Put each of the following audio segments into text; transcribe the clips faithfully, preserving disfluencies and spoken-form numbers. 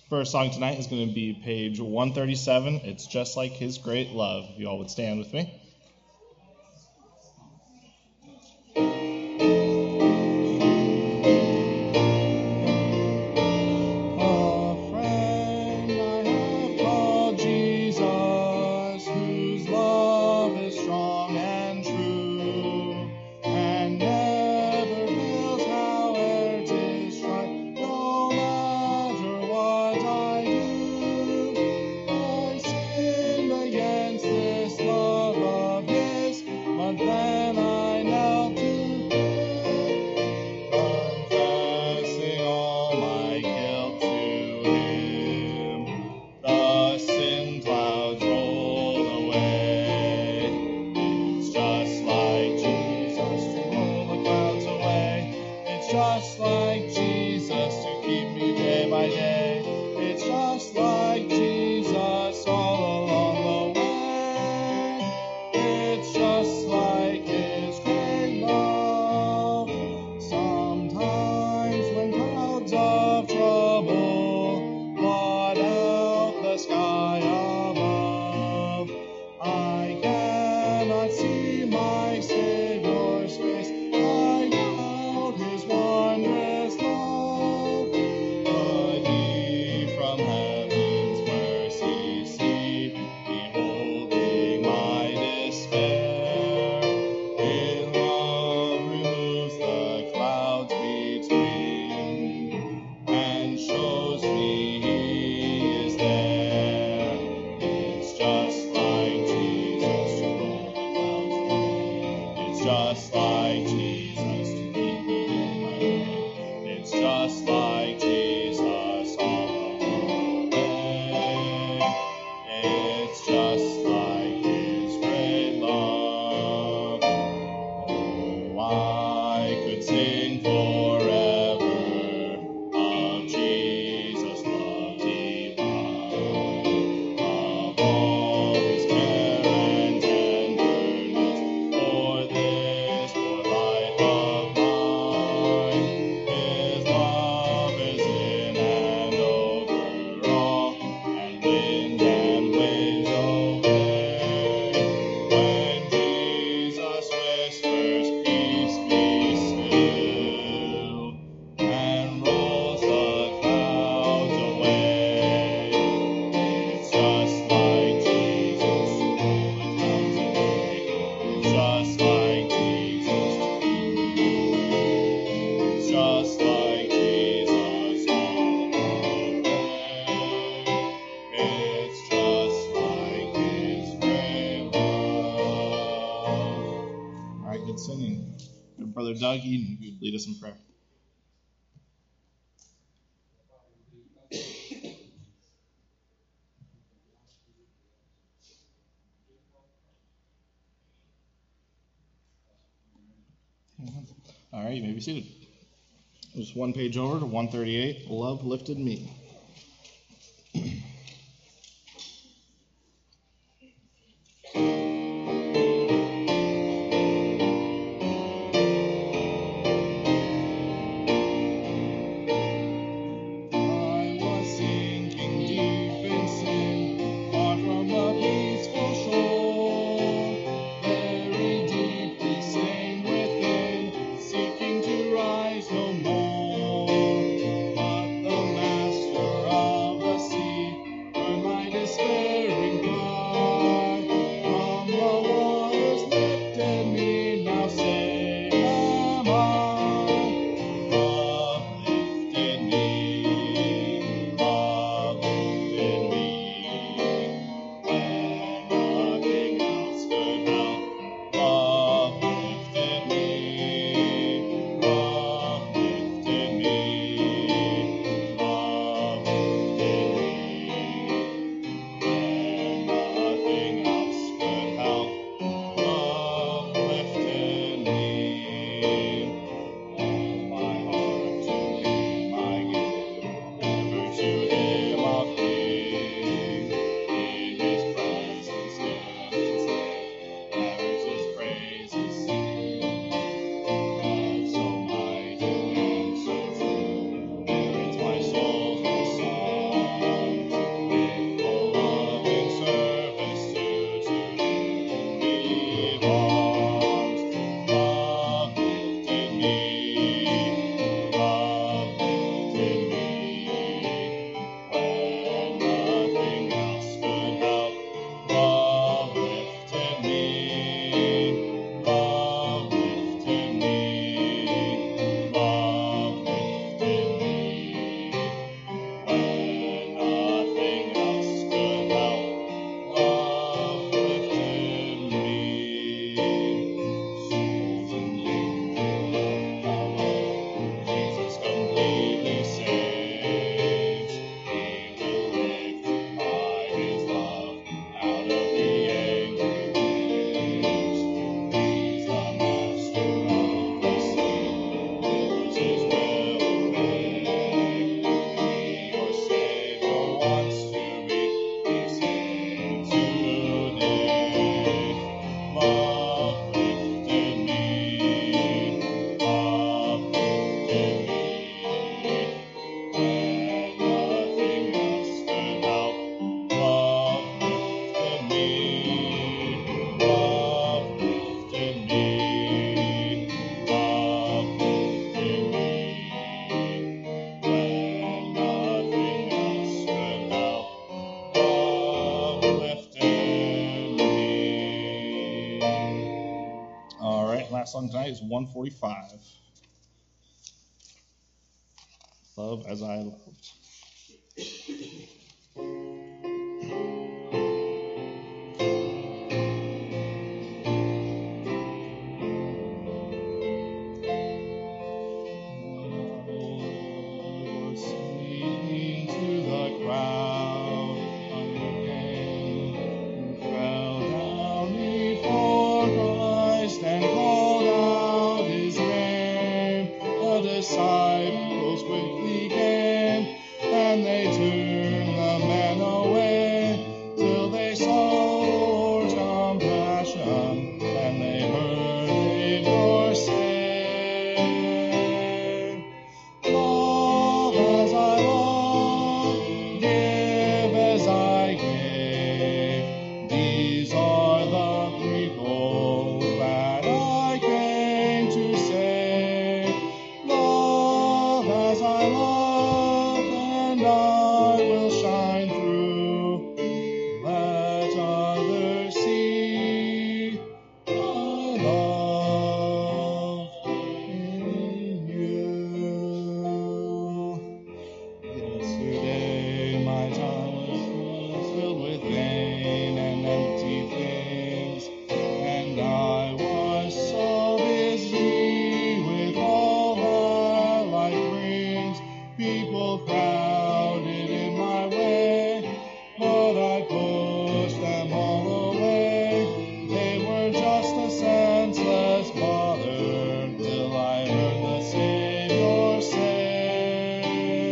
First song tonight is going to be page one thirty-seven. It's Just Like His Great Love. If you all would stand with me. Doug Eden, who would lead us in prayer. All right, you may be seated. Just one page over to one thirty-eight, Love Lifted Me. Rise no more, but the Master last song tonight is one forty-five. Love as I loved. Disciples quickly came, and they turned the men away, till they saw compassion, and they heard Savior say, love as I love, give as I gave. These are the people that I came to save. As I love, and I will shine through. Let others see my love in you. Yesterday my time was filled with vain and empty things, and I was so busy with all that life brings. People crowded in my way, but I pushed them all away. They were just a senseless bother, till I heard the Savior say,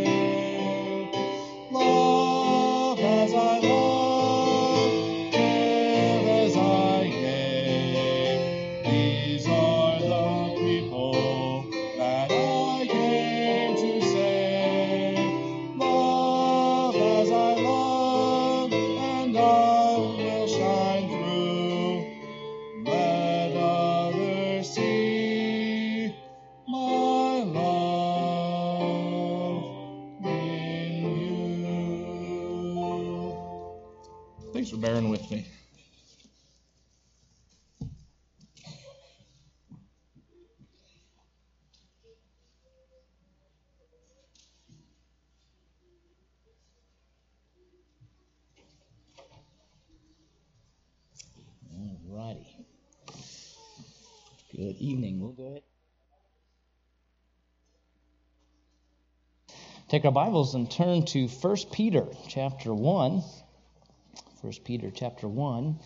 love as I love, give as I gave. These are the people that I came to save. Love as I love, and I will shine through. Let others see my love in you. Thanks for bearing with me. Alrighty. Good evening. We'll go ahead. Take our Bibles and turn to First Peter chapter one. First Peter chapter one.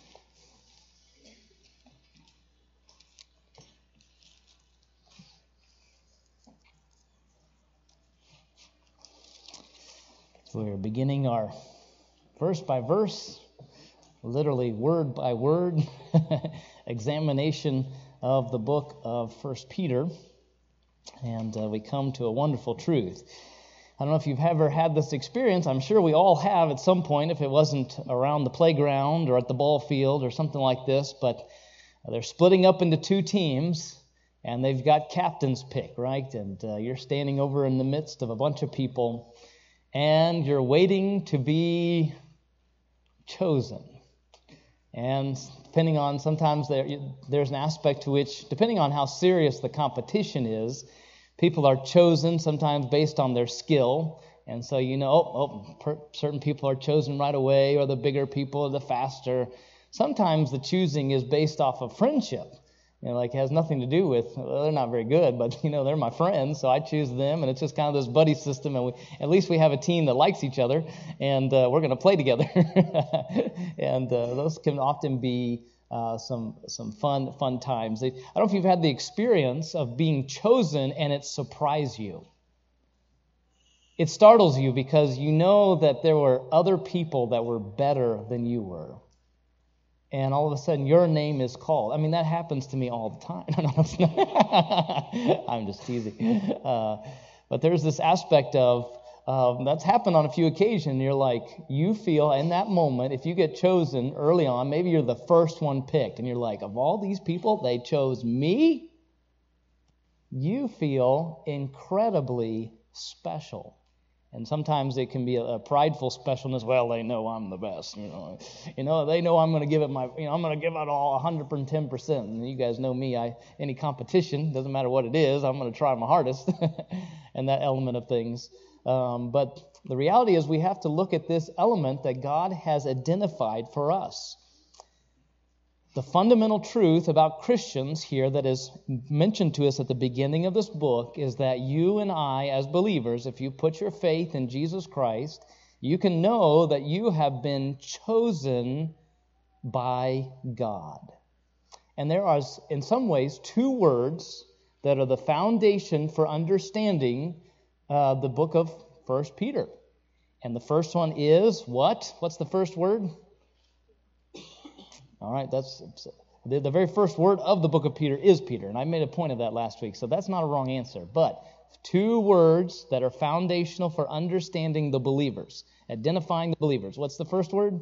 We're beginning our verse by verse, literally word by word, examination of the book of First Peter. And uh, we come to a wonderful truth. I don't know if you've ever had this experience. I'm sure we all have at some point, if it wasn't around the playground or at the ball field or something like this. But they're splitting up into two teams, and they've got captains pick, right? And uh, you're standing over in the midst of a bunch of people, and you're waiting to be chosen. And depending on, sometimes there, there's an aspect to which, depending on how serious the competition is, people are chosen sometimes based on their skill. And so, you know, oh, oh, per, certain people are chosen right away, or the bigger people, or the faster. Sometimes the choosing is based off of friendship. You know, like it has nothing to do with, well, they're not very good, but, you know, they're my friends, so I choose them, and it's just kind of this buddy system, and we, at least we have a team that likes each other, and uh, we're going to play together. And uh, those can often be uh, some some fun fun times. I don't know if you've had the experience of being chosen and it surprised you. It startles you because you know that there were other people that were better than you were. And all of a sudden, your name is called. I mean, that happens to me all the time. No, no, it's not. I'm just teasing. Uh, but there's this aspect of, um, that's happened on a few occasions. You're like, you feel in that moment, if you get chosen early on, maybe you're the first one picked, and you're like, of all these people, they chose me? You feel incredibly special. And sometimes it can be a, a prideful specialness. Well, they know I'm the best. You know, you know they know I'm going to give it my. You know, I'm going to give it all one hundred ten percent. And you guys know me. I any competition, doesn't matter what it is, I'm going to try my hardest, and that element of things. Um, but the reality is, we have to look at this element that God has identified for us. The fundamental truth about Christians here that is mentioned to us at the beginning of this book is that you and I, as believers, if you put your faith in Jesus Christ, you can know that you have been chosen by God. And there are, in some ways, two words that are the foundation for understanding uh, the book of First Peter. And the first one is what? What's the first word? All right, that's the, the very first word of the book of Peter is Peter, and I made a point of that last week, so that's not a wrong answer. But two words that are foundational for understanding the believers, identifying the believers. What's the first word?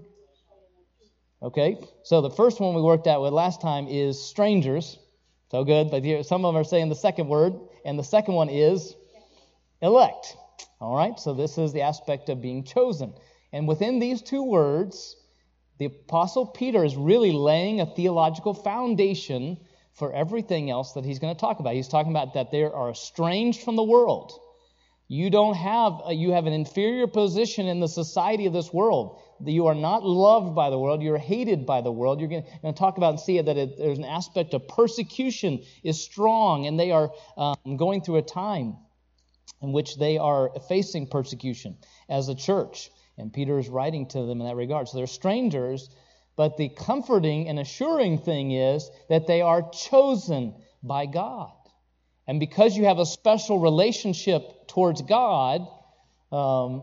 Okay, so the first one we worked out with last time is strangers. So good, but here, some of them are saying the second word, and the second one is elect. All right, so this is the aspect of being chosen. And within these two words, the Apostle Peter is really laying a theological foundation for everything else that he's going to talk about. He's talking about that they are estranged from the world. You don't have, a, you have an inferior position in the society of this world. You are not loved by the world. You're hated by the world. You're going to, going to talk about and see that it, there's an aspect of persecution is strong, and they are um, going through a time in which they are facing persecution as a church. And Peter is writing to them in that regard. So they're strangers, but the comforting and assuring thing is that they are chosen by God. And because you have a special relationship towards God, um,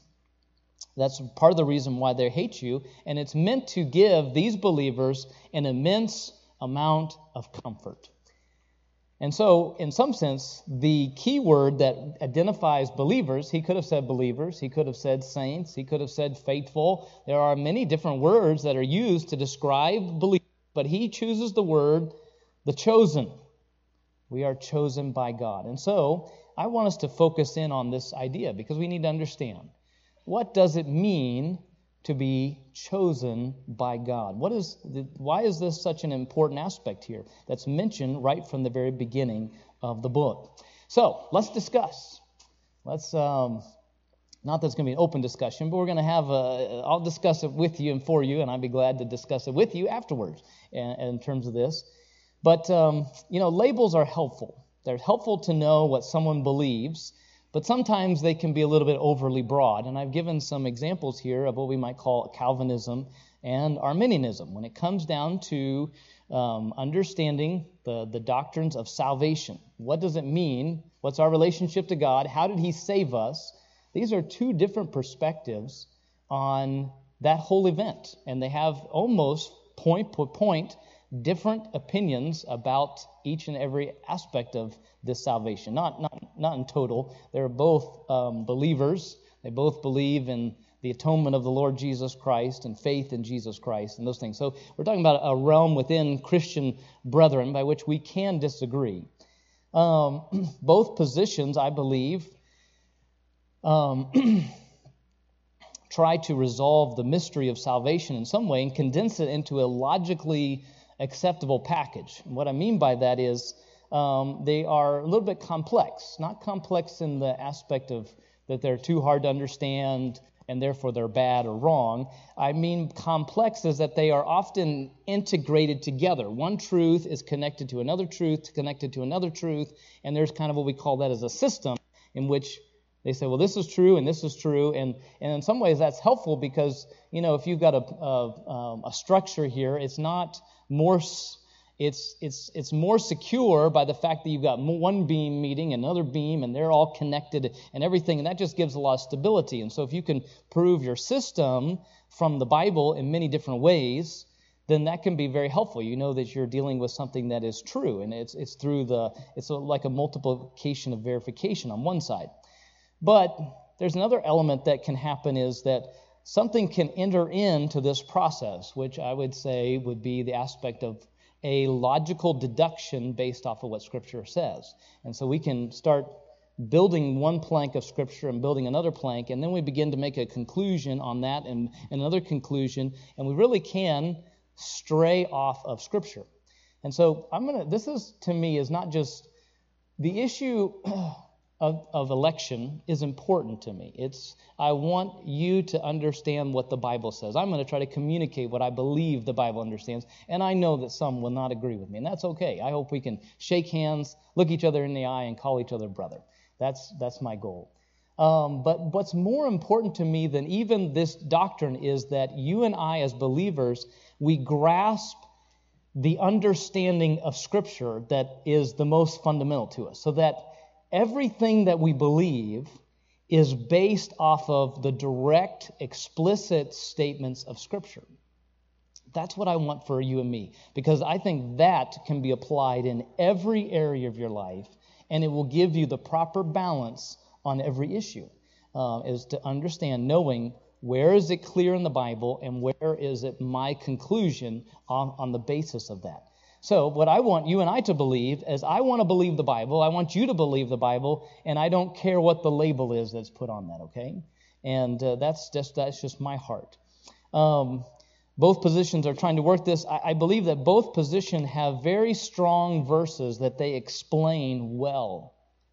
that's part of the reason why they hate you. And it's meant to give these believers an immense amount of comfort. And so, in some sense, the key word that identifies believers, he could have said believers, he could have said saints, he could have said faithful. There are many different words that are used to describe believers, but he chooses the word, the chosen. We are chosen by God. And so, I want us to focus in on this idea because we need to understand, what does it mean to be chosen by God? What is the, why is this such an important aspect here that's mentioned right from the very beginning of the book? So let's discuss. Let's um, not that it's going to be an open discussion, but we're going to have a. I'll discuss it with you and for you, and I'd be glad to discuss it with you afterwards in, in terms of this. But um, you know, labels are helpful. They're helpful to know what someone believes. But sometimes they can be a little bit overly broad. And I've given some examples here of what we might call Calvinism and Arminianism when it comes down to um, understanding the, the doctrines of salvation. What does it mean? What's our relationship to God? How did he save us? These are two different perspectives on that whole event. And they have almost point to point different opinions about each and every aspect of this salvation. Not not not in total. They're both um, believers. They both believe in the atonement of the Lord Jesus Christ and faith in Jesus Christ and those things. So we're talking about a realm within Christian brethren by which we can disagree. Um, both positions, I believe, um, try to resolve the mystery of salvation in some way and condense it into a logically acceptable package. And what I mean by that is um, they are a little bit complex. Not complex in the aspect of that they're too hard to understand and therefore they're bad or wrong. I mean complex is that they are often integrated together. One truth is connected to another truth, connected to another truth, and there's kind of what we call that as a system in which they say, well, this is true and this is true, and, and in some ways that's helpful because, you know, if you've got a, a, a structure here, it's not more, it's it's it's more secure by the fact that you've got one beam meeting another beam, and they're all connected and everything, and that just gives a lot of stability. And so if you can prove your system from the Bible in many different ways, then that can be very helpful. You know that you're dealing with something that is true, and it's it's through the it's like a multiplication of verification on one side. But there's another element that can happen is that something can enter into this process, which I would say would be the aspect of a logical deduction based off of what Scripture says. And so we can start building one plank of Scripture and building another plank, and then we begin to make a conclusion on that and another conclusion, and we really can stray off of Scripture. And so I'm gonna. This is to me is not just the issue of, of election is important to me. It's I want you to understand what the Bible says. I'm going to try to communicate what I believe the Bible understands, and I know that some will not agree with me, and that's okay. I hope we can shake hands, look each other in the eye, and call each other brother. That's that's my goal. Um, but what's more important to me than even this doctrine is that you and I, as believers, we grasp the understanding of Scripture that is the most fundamental to us, so that everything that we believe is based off of the direct, explicit statements of Scripture. That's what I want for you and me, because I think that can be applied in every area of your life, and it will give you the proper balance on every issue, uh, is to understand, knowing where is it clear in the Bible and where is it my conclusion on, on the basis of that. So what I want you and I to believe is I want to believe the Bible. I want you to believe the Bible, and I don't care what the label is that's put on that, okay? And uh, that's just that's just my heart. Um, both positions are trying to work this. I, I believe that both positions have very strong verses that they explain well.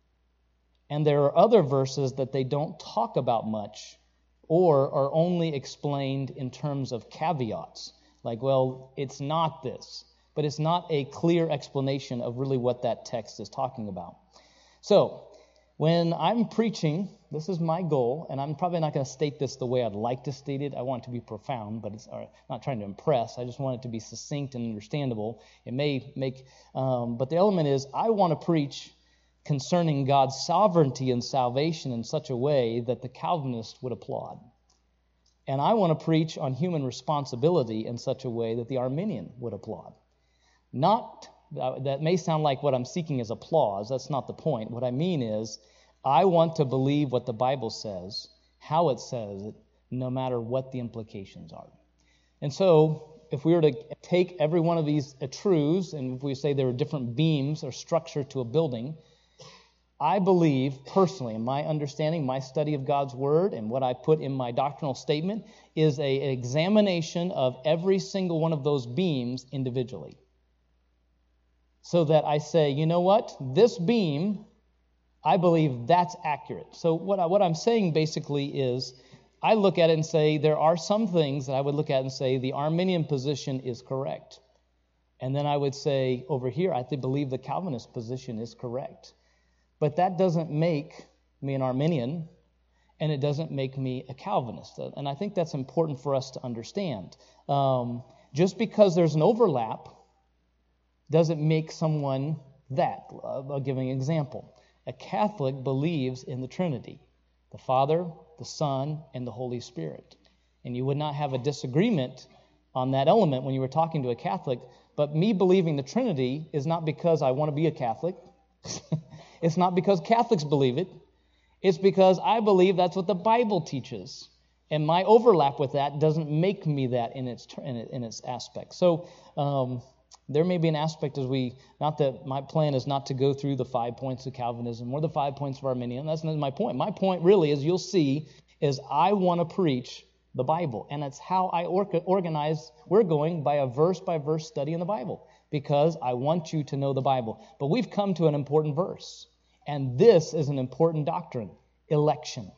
And there are other verses that they don't talk about much or are only explained in terms of caveats. Like, well, it's not this. But it's not a clear explanation of really what that text is talking about. So, when I'm preaching, this is my goal, and I'm probably not going to state this the way I'd like to state it. I want it to be profound, but it's I'm not trying to impress. I just want it to be succinct and understandable. It may make, um, but the element is I want to preach concerning God's sovereignty and salvation in such a way that the Calvinist would applaud. And I want to preach on human responsibility in such a way that the Arminian would applaud. Not, uh, that may sound like what I'm seeking is applause. That's not the point. What I mean is, I want to believe what the Bible says, how it says it, no matter what the implications are. And so, if we were to take every one of these truths, and if we say there are different beams or structure to a building, I believe, personally, in my understanding, my study of God's Word, and what I put in my doctrinal statement, is a, an examination of every single one of those beams individually. So that I say, you know what? This beam, I believe that's accurate. So what, I, what I'm saying basically is, I look at it and say, there are some things that I would look at and say, the Arminian position is correct. And then I would say, over here, I think, believe the Calvinist position is correct. But that doesn't make me an Arminian, and it doesn't make me a Calvinist. And I think that's important for us to understand. Um, just because there's an overlap doesn't make someone that. I'll give an example. A Catholic believes in the Trinity, the Father, the Son, and the Holy Spirit. And you would not have a disagreement on that element when you were talking to a Catholic. But me believing the Trinity is not because I want to be a Catholic. It's not because Catholics believe it. It's because I believe that's what the Bible teaches. And my overlap with that doesn't make me that in its in, in its aspect. So um, there may be an aspect as we, not that my plan is not to go through the five points of Calvinism or the five points of Arminian. That's not my point. My point really, as you'll see, is I want to preach the Bible. And that's how I or- organize. We're going by a verse-by-verse study in the Bible, because I want you to know the Bible. But we've come to an important verse, and this is an important doctrine, election.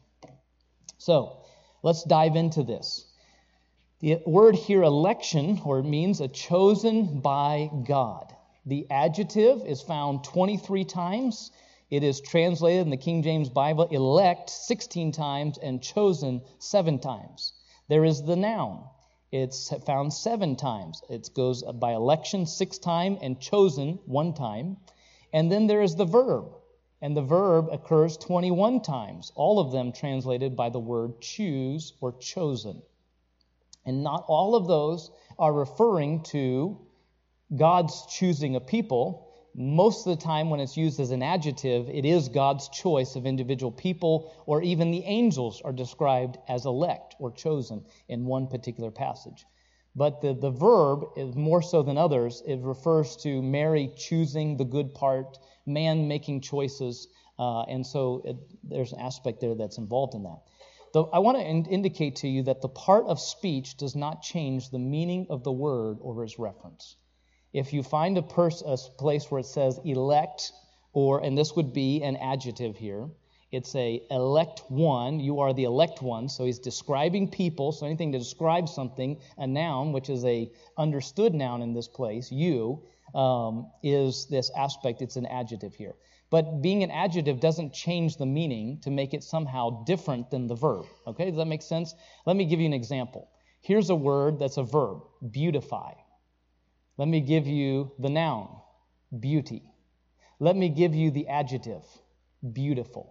So let's dive into this. The word here, election, or it means a chosen by God. The adjective is found twenty-three times. It is translated in the King James Bible, elect, sixteen times, and chosen seven times. There is the noun. It's found seven times. It goes by election six times and chosen one time. And then there is the verb. And the verb occurs twenty-one times, all of them translated by the word choose or chosen. And not all of those are referring to God's choosing a people. Most of the time when it's used as an adjective, it is God's choice of individual people, or even the angels are described as elect or chosen in one particular passage. But the, the verb is more so than others. It refers to Mary choosing the good part, man making choices Uh, and so it, there's an aspect there that's involved in that. Though I want to in- indicate to you that the part of speech does not change the meaning of the word or its reference. If you find a, pers- a place where it says elect, or, and this would be an adjective here, it's a elect one, you are the elect one, so he's describing people, so anything to describe something, a noun, which is a understood noun in this place, you, um, is this aspect, it's an adjective here. But being an adjective doesn't change the meaning to make it somehow different than the verb. Okay, does that make sense? Let me give you an example. Here's a word that's a verb, beautify. Let me give you the noun, beauty. Let me give you the adjective, beautiful.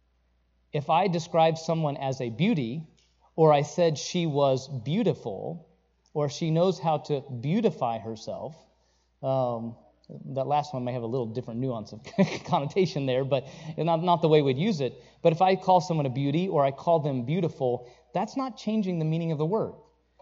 If I describe someone as a beauty, or I said she was beautiful, or she knows how to beautify herself, um, that last one may have a little different nuance of connotation there, but not, not the way we'd use it. But if I call someone a beauty or I call them beautiful, that's not changing the meaning of the word.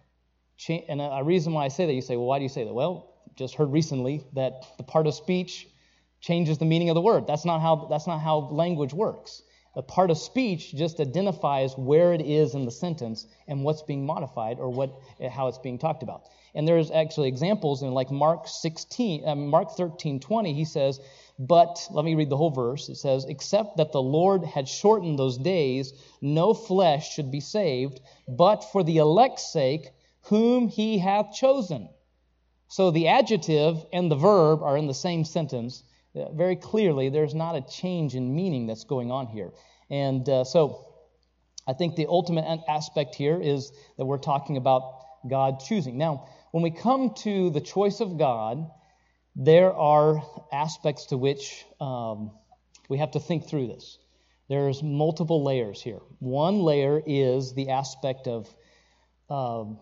Ch- and a, a reason why I say that, you say, well, why do you say that? Well, just heard recently that the part of speech changes the meaning of the word. That's not how, that's not how language works. A part of speech just identifies where it is in the sentence and what's being modified or what how it's being talked about. And there's actually examples in like Mark sixteen, uh, Mark thirteen twenty. He says, "But let me read the whole verse. It says, except that the Lord had shortened those days, no flesh should be saved, but for the elect's sake, whom He hath chosen." So the adjective and the verb are in the same sentence. Uh, very clearly, there's not a change in meaning that's going on here. And uh, so I think the ultimate aspect here is that we're talking about God choosing. Now, when we come to the choice of God, there are aspects to which um, we have to think through this. There's multiple layers here. One layer is the aspect of um,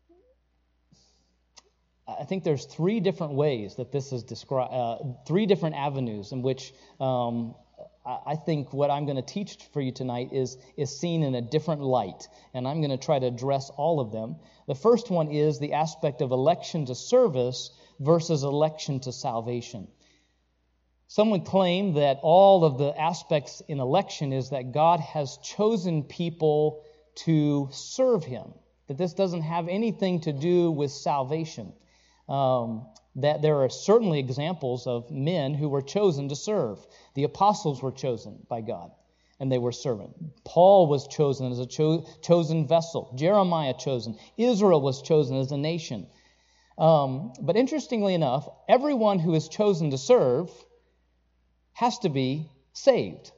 I think there's three different ways that this is described, uh, three different avenues in which um, I think what I'm going to teach for you tonight is, is seen in a different light, and I'm going to try to address all of them. The first one is the aspect of election to service versus election to salvation. Some would claim that all of the aspects in election is that God has chosen people to serve Him, that this doesn't have anything to do with salvation. Um, that there are certainly examples of men who were chosen to serve. The apostles were chosen by God, and they were servant. Paul was chosen as a cho- chosen vessel. Jeremiah chosen. Israel was chosen as a nation. Um, but interestingly enough, everyone who is chosen to serve has to be saved.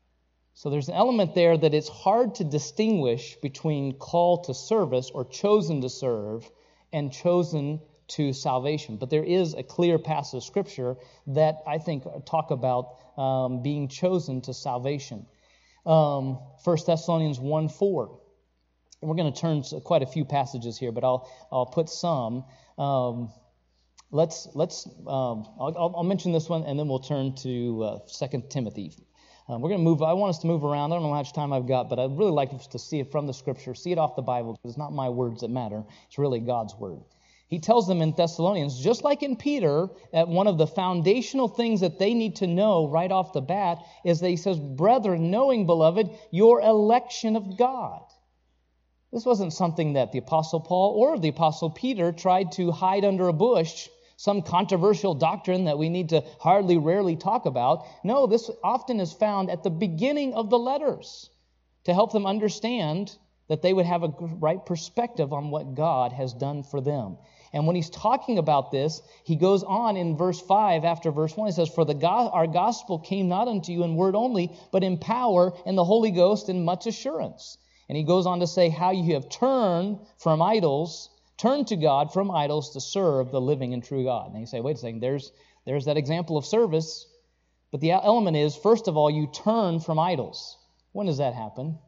So there's an element there that it's hard to distinguish between call to service or chosen to serve and chosen to salvation. But there is a clear passage of Scripture that I think talk about um, being chosen to salvation. Um, First Thessalonians one four. And we're going to turn to quite a few passages here, but I'll I'll put some. Um, let's let's um, I'll, I'll mention this one, and then we'll turn to uh, Second Timothy. Um, we're going to move. I want us to move around. I don't know how much time I've got, but I'd really like us to see it from the Scripture, see it off the Bible, because it's not my words that matter. It's really God's Word. He tells them in Thessalonians, just like in Peter, that one of the foundational things that they need to know right off the bat is that he says, "Brethren, knowing, beloved, your election of God." This wasn't something that the Apostle Paul or the Apostle Peter tried to hide under a bush, some controversial doctrine that we need to hardly, rarely talk about. No, this often is found at the beginning of the letters to help them understand that they would have a right perspective on what God has done for them. And when he's talking about this, he goes on in verse five after verse one. He says, "For the go- our gospel came not unto you in word only, but in power and the Holy Ghost and much assurance." And he goes on to say how you have turned from idols, turned to God from idols to serve the living and true God. And you say, wait a second, there's, there's that example of service. But the element is, first of all, you turn from idols. When does that happen?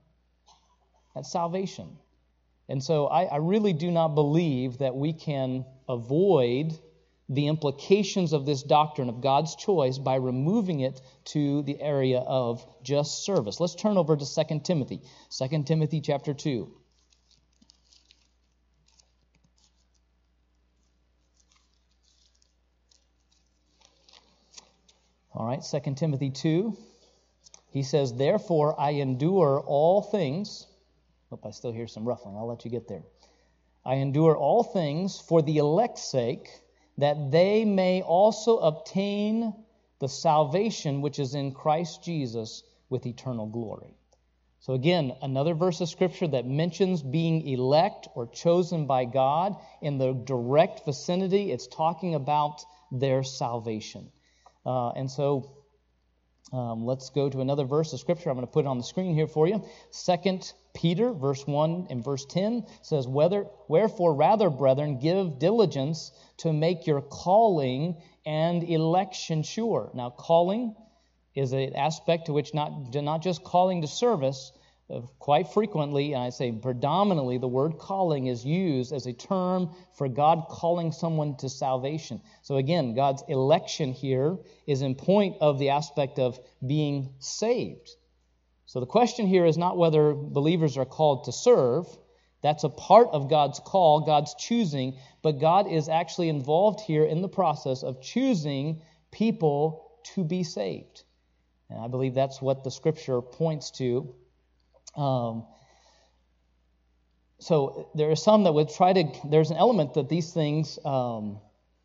At salvation. And so I, I really do not believe that we can avoid the implications of this doctrine of God's choice by removing it to the area of just service. Let's turn over to Second Timothy. Second Timothy chapter two. All right, Second Timothy two. He says, therefore I endure all things. Hope I still hear some ruffling. I'll let you get there. I endure all things for the elect's sake, that they may also obtain the salvation which is in Christ Jesus with eternal glory. So again, another verse of Scripture that mentions being elect or chosen by God in the direct vicinity. It's talking about their salvation. Uh, and so um, let's go to another verse of Scripture. I'm going to put it on the screen here for you. Second Peter, verse one and verse ten says, Whether, Wherefore rather, brethren, give diligence to make your calling and election sure. Now, calling is an aspect to which not, not just calling to service. Uh, quite frequently, and I say predominantly, the word calling is used as a term for God calling someone to salvation. So again, God's election here is in point of the aspect of being saved. So the question here is not whether believers are called to serve. That's a part of God's call, God's choosing, but God is actually involved here in the process of choosing people to be saved. And I believe that's what the Scripture points to. Um, so there are some that would try to, there's an element that these things um,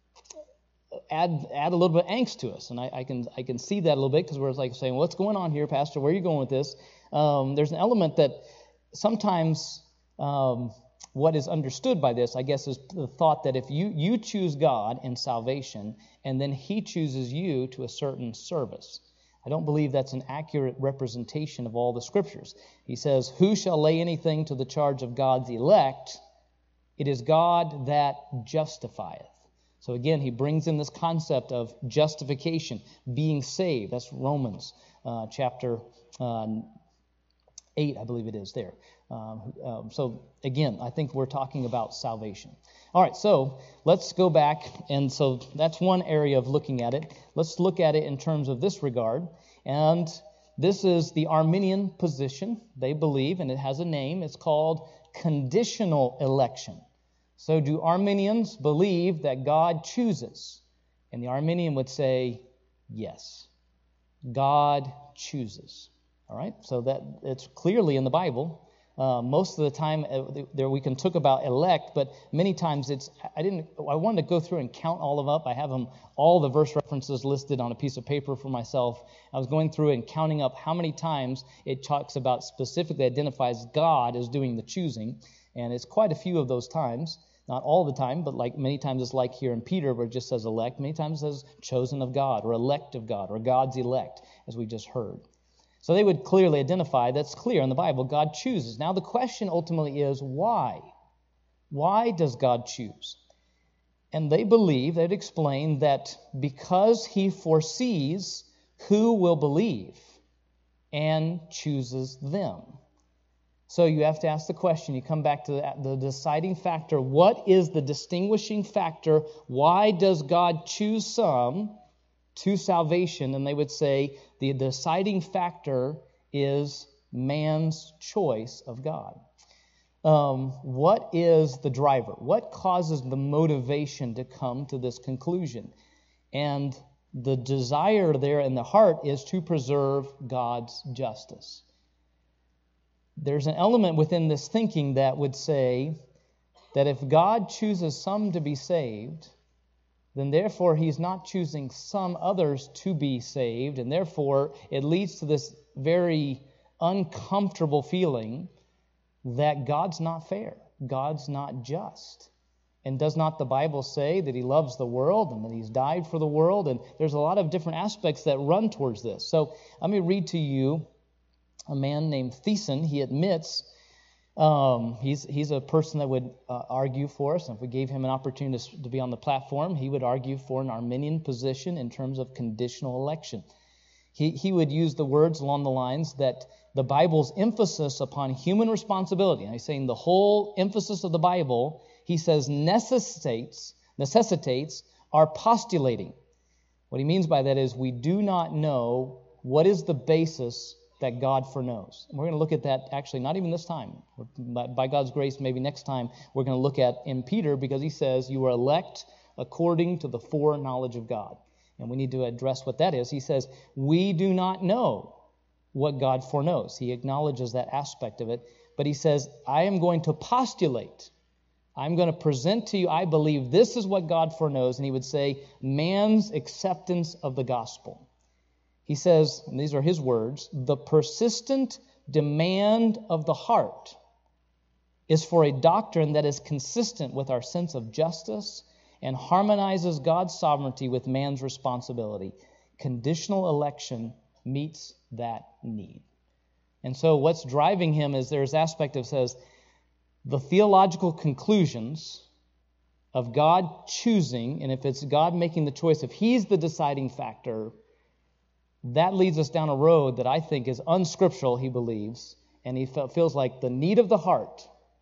add add a little bit of angst to us. And I, I can I can see that a little bit because we're like saying, what's going on here, Pastor? Where are you going with this? Um, there's an element that sometimes um, what is understood by this, I guess, is the thought that if you, you choose God in salvation and then He chooses you to a certain service. I don't believe that's an accurate representation of all the Scriptures. He says, who shall lay anything to the charge of God's elect? It is God that justifieth. So again, he brings in this concept of justification, being saved. That's Romans uh, chapter uh, eight, I believe it is there. Um, um, so again, I think we're talking about salvation. All right, so let's go back, and so that's one area of looking at it. Let's look at it in terms of this regard, and this is the Arminian position. They believe, and it has a name, it's called conditional election. So do Arminians believe that God chooses? And the Arminian would say, yes, God chooses. All right, so that it's clearly in the Bible. Uh, most of the time, uh, there we can talk about elect, but many times it's. I didn't. I wanted to go through and count all of them up. I have them all the verse references listed on a piece of paper for myself. I was going through and counting up how many times it talks about specifically identifies God as doing the choosing, and it's quite a few of those times. Not all the time, but like many times it's like here in Peter where it just says elect. Many times it says chosen of God or elect of God or God's elect, as we just heard. So they would clearly identify, that's clear in the Bible, God chooses. Now the question ultimately is why? Why does God choose? And they believe, they'd explain that because he foresees who will believe and chooses them. So you have to ask the question, you come back to the, the deciding factor. What is the distinguishing factor? Why does God choose some to salvation? And they would say the deciding factor is man's choice of God. Um, what is the driver? What causes the motivation to come to this conclusion? And the desire there in the heart is to preserve God's justice. There's an element within this thinking that would say that if God chooses some to be saved, then therefore he's not choosing some others to be saved, and therefore it leads to this very uncomfortable feeling that God's not fair, God's not just. And does not the Bible say that he loves the world and that he's died for the world? And there's a lot of different aspects that run towards this. So let me read to you a man named Thiessen. He admits um, he's he's a person that would uh, argue for us. And if we gave him an opportunity to, to be on the platform, he would argue for an Arminian position in terms of conditional election. He he would use the words along the lines that the Bible's emphasis upon human responsibility, and he's saying the whole emphasis of the Bible, he says necessitates necessitates our postulating. What he means by that is we do not know what is the basis that God foreknows. And we're going to look at that actually not even this time. By God's grace, maybe next time we're going to look at in Peter, because he says you are elect according to the foreknowledge of God. And we need to address what that is. He says, we do not know what God foreknows. He acknowledges that aspect of it. But he says, I am going to postulate. I'm going to present to you, I believe this is what God foreknows. And he would say, man's acceptance of the gospel. He says, and these are his words, the persistent demand of the heart is for a doctrine that is consistent with our sense of justice and harmonizes God's sovereignty with man's responsibility. Conditional election meets that need. And so what's driving him is there's aspect of says the theological conclusions of God choosing, and if it's God making the choice, if he's the deciding factor, that leads us down a road that I think is unscriptural, he believes, and he feels like the need of the heart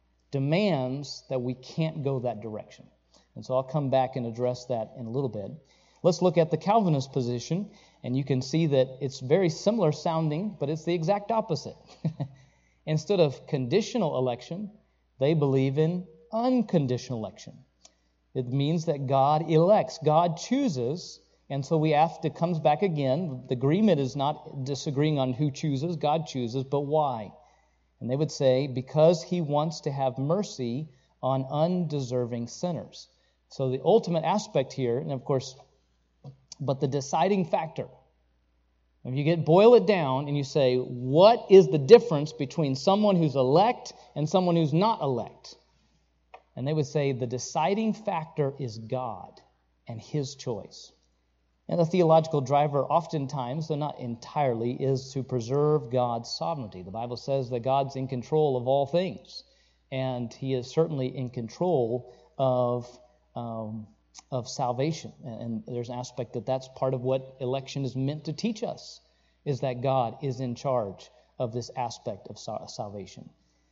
demands that we can't go that direction. And so I'll come back and address that in a little bit. Let's look at the Calvinist position, and you can see that it's very similar sounding, but it's the exact opposite. Instead of conditional election, they believe in unconditional election. It means that God elects, God chooses, and so we have to, comes back again, the agreement is not disagreeing on who chooses, God chooses, but why? And they would say, because he wants to have mercy on undeserving sinners. So the ultimate aspect here, and of course, but the deciding factor, if you get boil it down and you say, what is the difference between someone who's elect and someone who's not elect? And they would say the deciding factor is God and his choice. And the theological driver oftentimes, though not entirely, is to preserve God's sovereignty. The Bible says that God's in control of all things, and he is certainly in control of um, of salvation. And there's an aspect that that's part of what election is meant to teach us, is that God is in charge of this aspect of salvation.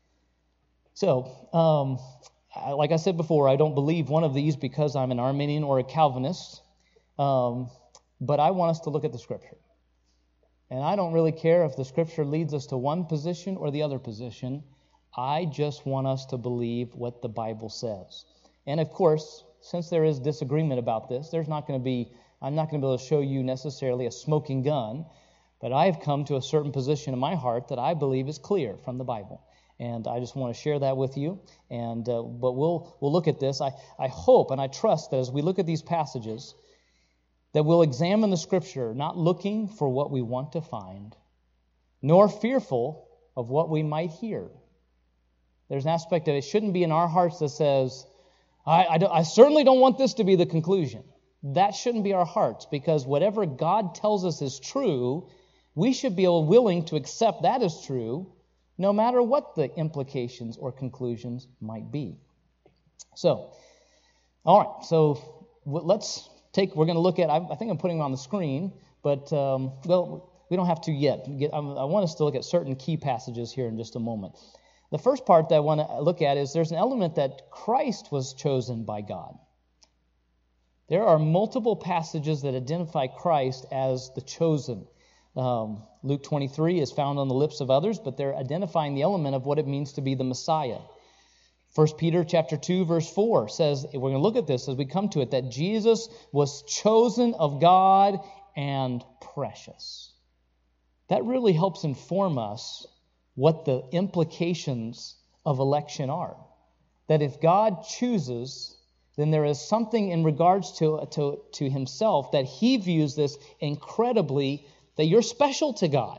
So, um, like I said before, I don't believe one of these because I'm an Arminian or a Calvinist. Um, But I want us to look at the Scripture. And I don't really care if the Scripture leads us to one position or the other position. I just want us to believe what the Bible says. And of course, since there is disagreement about this, there's not going to be, I'm not going to be able to show you necessarily a smoking gun, but I've come to a certain position in my heart that I believe is clear from the Bible. And I just want to share that with you. And uh, but we'll we'll look at this. I, I hope and I trust that as we look at these passages, that we'll examine the Scripture, not looking for what we want to find, nor fearful of what we might hear. There's an aspect of it shouldn't be in our hearts that says, I, I, don't, I certainly don't want this to be the conclusion. That shouldn't be our hearts, because whatever God tells us is true, we should be willing to accept that as true, no matter what the implications or conclusions might be. So, all right, so let's Take, we're going to look at, I, I think I'm putting them on the screen, but, um, well, we don't have to yet. Get, I, I want us to look at certain key passages here in just a moment. The first part that I want to look at is there's an element that Christ was chosen by God. There are multiple passages that identify Christ as the chosen. Um, Luke twenty-three is found on the lips of others, but they're identifying the element of what it means to be the Messiah. First Peter chapter two, verse four says, we're going to look at this as we come to it, that Jesus was chosen of God and precious. That really helps inform us what the implications of election are. That if God chooses, then there is something in regards to, to, to himself that he views this incredibly, that you're special to God.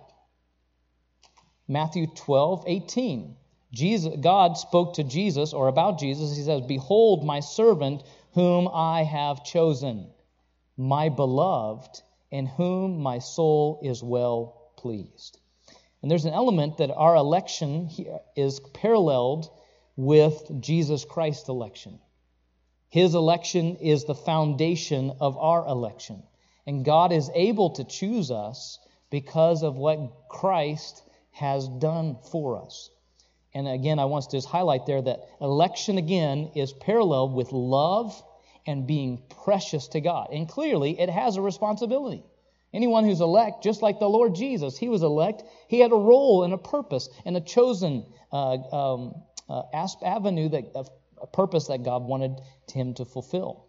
Matthew twelve, eighteen. Jesus, God spoke to Jesus, or about Jesus, he says, behold my servant whom I have chosen, my beloved, in whom my soul is well pleased. And there's an element that our election here is paralleled with Jesus Christ's election. His election is the foundation of our election. And God is able to choose us because of what Christ has done for us. And again, I want to just highlight there that election, again, is paralleled with love and being precious to God. And clearly, it has a responsibility. Anyone who's elect, just like the Lord Jesus, he was elect. He had a role and a purpose and a chosen uh, um, uh, avenue, that uh, a purpose that God wanted him to fulfill.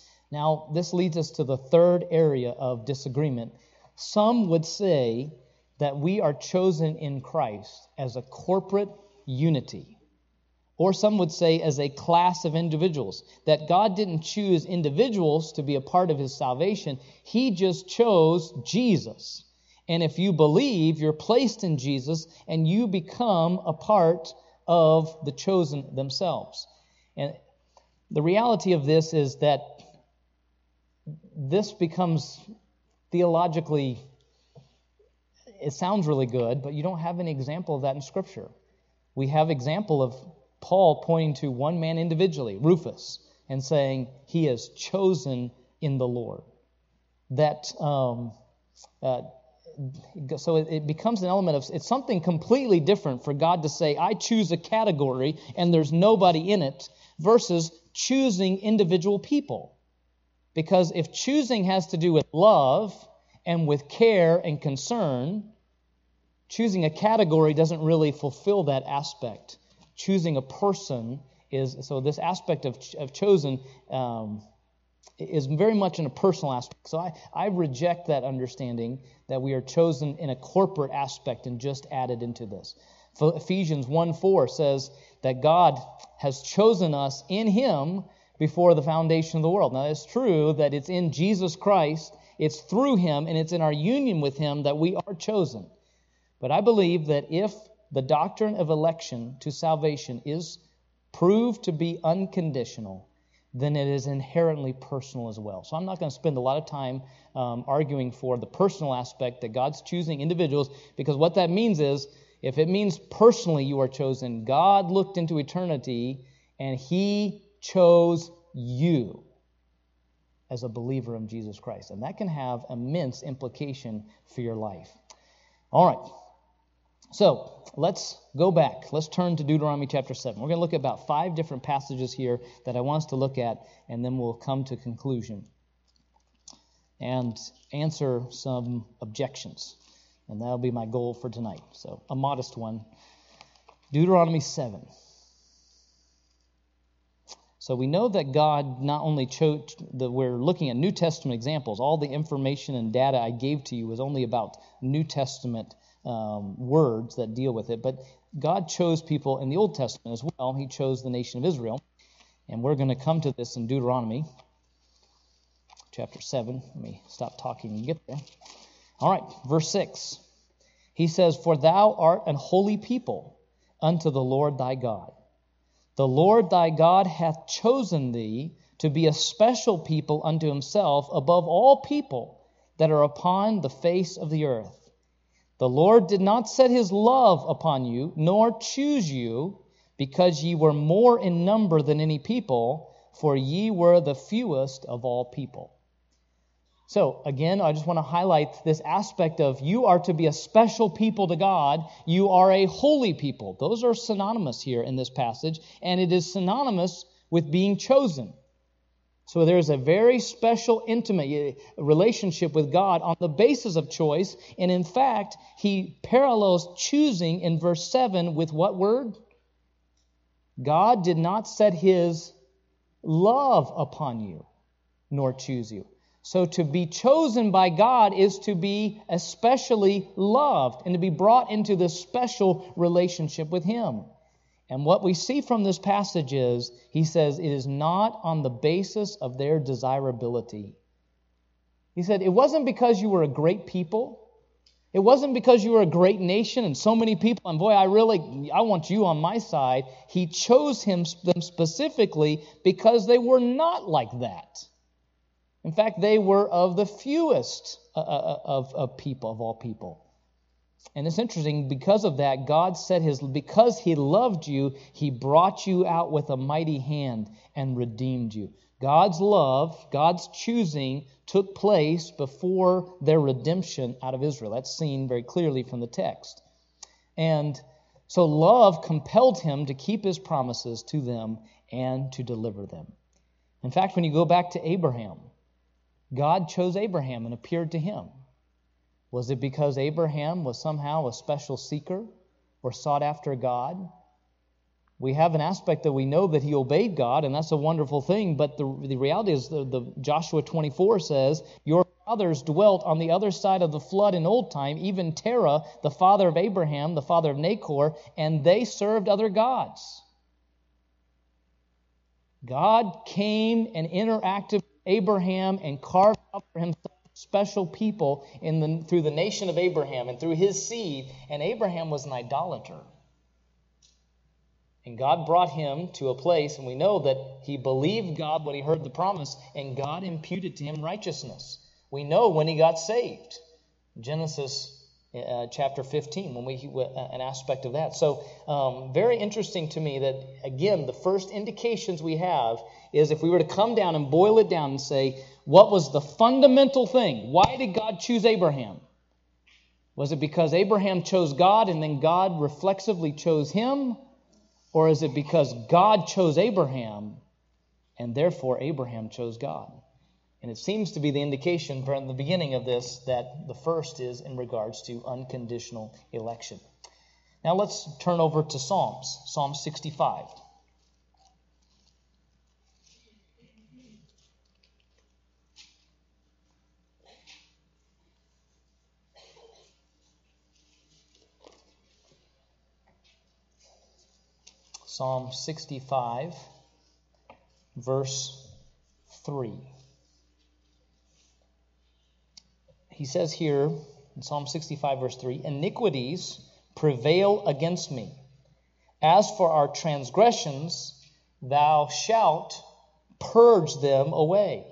Now, this leads us to the third area of disagreement. Some would say that we are chosen in Christ as a corporate unity, or some would say as a class of individuals, that God didn't choose individuals to be a part of his salvation. He just chose Jesus. And if you believe, you're placed in Jesus, and you become a part of the chosen themselves. And the reality of this is that this becomes theologically, it sounds really good, but you don't have any example of that in Scripture. We have example of Paul pointing to one man individually, Rufus, and saying he is chosen in the Lord. That um, uh, so it, it becomes an element of, it's something completely different for God to say, I choose a category and there's nobody in it, versus choosing individual people. Because if choosing has to do with love and with care and concern, choosing a category doesn't really fulfill that aspect. Choosing a person is, so this aspect of, of chosen um, is very much in a personal aspect. So I, I reject that understanding that we are chosen in a corporate aspect and just added into this. Ephesians one four says that God has chosen us in Him before the foundation of the world. Now, it's true that it's in Jesus Christ, it's through Him, and it's in our union with Him that we are chosen. But I believe that if the doctrine of election to salvation is proved to be unconditional, then it is inherently personal as well. So I'm not going to spend a lot of time um, arguing for the personal aspect that God's choosing individuals, because what that means is, if it means personally you are chosen, God looked into eternity and He chose you as a believer in Jesus Christ. And that can have immense implication for your life. All right. So let's go back. Let's turn to Deuteronomy chapter seven. We're going to look at about five different passages here that I want us to look at, and then we'll come to conclusion and answer some objections. And that'll be my goal for tonight. So a modest one. Deuteronomy seven. So we know that God not only chose, that we're looking at New Testament examples. All the information and data I gave to you was only about New Testament um, words that deal with it. But God chose people in the Old Testament as well. He chose the nation of Israel. And we're going to come to this in Deuteronomy chapter seven. Let me stop talking and get there. All right, verse six. He says, For thou art an holy people unto the Lord thy God. The Lord thy God hath chosen thee to be a special people unto himself above all people that are upon the face of the earth. The Lord did not set his love upon you, nor choose you, because ye were more in number than any people, for ye were the fewest of all people. So, again, I just want to highlight this aspect of you are to be a special people to God. You are a holy people. Those are synonymous here in this passage, and it is synonymous with being chosen. So there is a very special, intimate relationship with God on the basis of choice, and in fact, he parallels choosing in verse seven with what word? God did not set his love upon you, nor choose you. So to be chosen by God is to be especially loved and to be brought into this special relationship with Him. And what we see from this passage is, he says, it is not on the basis of their desirability. He said, it wasn't because you were a great people. It wasn't because you were a great nation and so many people, and boy, I really, I want you on my side. He chose him, them specifically because they were not like that. In fact, they were of the fewest of, of people, of all people. And it's interesting, because of that, God said his, because he loved you, he brought you out with a mighty hand and redeemed you. God's love, God's choosing took place before their redemption out of Israel. That's seen very clearly from the text. And so love compelled him to keep his promises to them and to deliver them. In fact, when you go back to Abraham, God chose Abraham and appeared to him. Was it because Abraham was somehow a special seeker or sought after God? we have an aspect that we know that he obeyed God, and that's a wonderful thing. But the, the reality is, the, the Joshua twenty-four says, your fathers dwelt on the other side of the flood in old time, even Terah, the father of Abraham, the father of Nahor, and they served other gods. God came and interacted with Abraham and carved out for himself special people in the, through the nation of Abraham and through his seed, and Abraham was an idolater. And God brought him to a place, and we know that he believed God when he heard the promise, and God imputed to him righteousness. We know when he got saved. Genesis uh, chapter fifteen, when we uh, an aspect of that. So um, very interesting to me that, again, the first indications we have is if we were to come down and boil it down and say, what was the fundamental thing? Why did God choose Abraham? Was it because Abraham chose God and then God reflexively chose him? Or is it because God chose Abraham and therefore Abraham chose God? And it seems to be the indication from the beginning of this that the first is in regards to unconditional election. Now let's turn over to Psalms, Psalm sixty-five. Psalm sixty-five, verse three. He says here in Psalm sixty-five, verse three, iniquities prevail against me. As for our transgressions, thou shalt purge them away.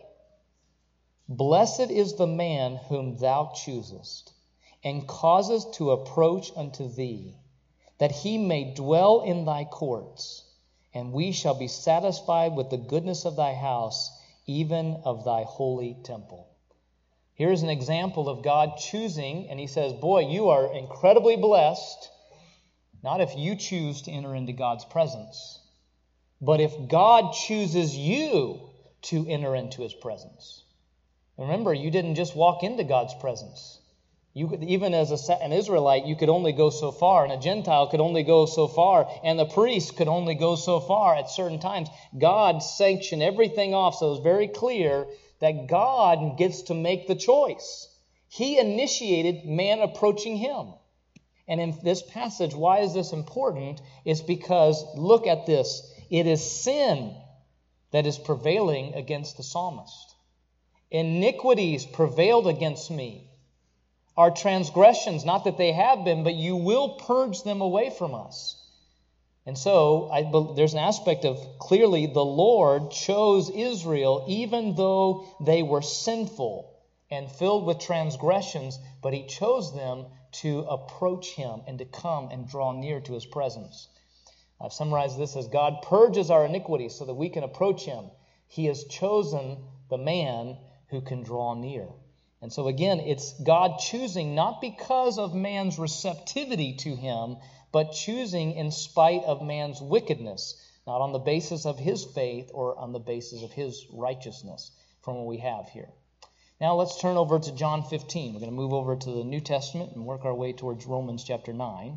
Blessed is the man whom thou choosest, and causest to approach unto thee, that he may dwell in thy courts, and we shall be satisfied with the goodness of thy house, even of thy holy temple. Here's an example of God choosing, and he says, boy, you are incredibly blessed, not if you choose to enter into God's presence, but if God chooses you to enter into his presence. Remember, you didn't just walk into God's presence. You could, even as a, an Israelite, you could only go so far, and a Gentile could only go so far, and the priest could only go so far at certain times. God sanctioned everything off, so it's very clear that God gets to make the choice. He initiated man approaching him. And in this passage, why is this important? It's because, look at this, it is sin that is prevailing against the psalmist. Iniquities prevailed against me. Our transgressions, not that they have been, but you will purge them away from us. And so I, there's an aspect of clearly the Lord chose Israel even though they were sinful and filled with transgressions, but he chose them to approach him and to come and draw near to his presence. I've summarized this as God purges our iniquities so that we can approach him. He has chosen the man who can draw near. And so again, it's God choosing not because of man's receptivity to him, but choosing in spite of man's wickedness, not on the basis of his faith or on the basis of his righteousness from what we have here. Now let's turn over to John fifteen. We're going to move over to the New Testament and work our way towards Romans chapter nine.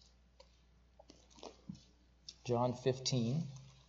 John fifteen.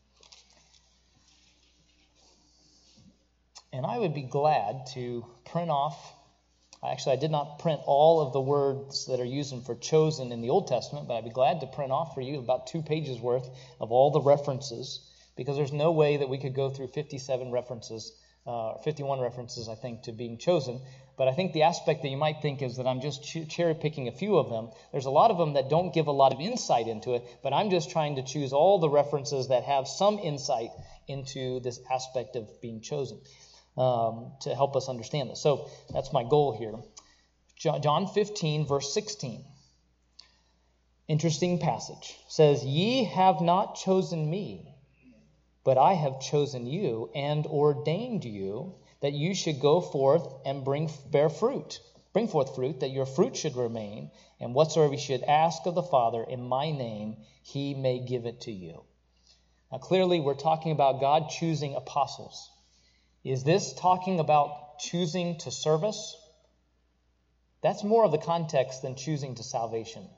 And I would be glad to print off, actually I did not print all of the words that are used for chosen in the Old Testament, but I'd be glad to print off for you about two pages worth of all the references, because there's no way that we could go through fifty-seven references, uh, fifty-one references, I think, to being chosen. But I think the aspect that you might think is that I'm just ch- cherry-picking a few of them. There's a lot of them that don't give a lot of insight into it, but I'm just trying to choose all the references that have some insight into this aspect of being chosen. Um, to help us understand this. So that's my goal here. John fifteen, verse sixteen. Interesting passage. It says, ye have not chosen me, but I have chosen you and ordained you that you should go forth and bring bear fruit. Bring forth fruit, that your fruit should remain, and whatsoever you should ask of the Father in my name, he may give it to you. Now clearly we're talking about God choosing apostles. Is this talking about choosing to service? That's more of the context than choosing to salvation.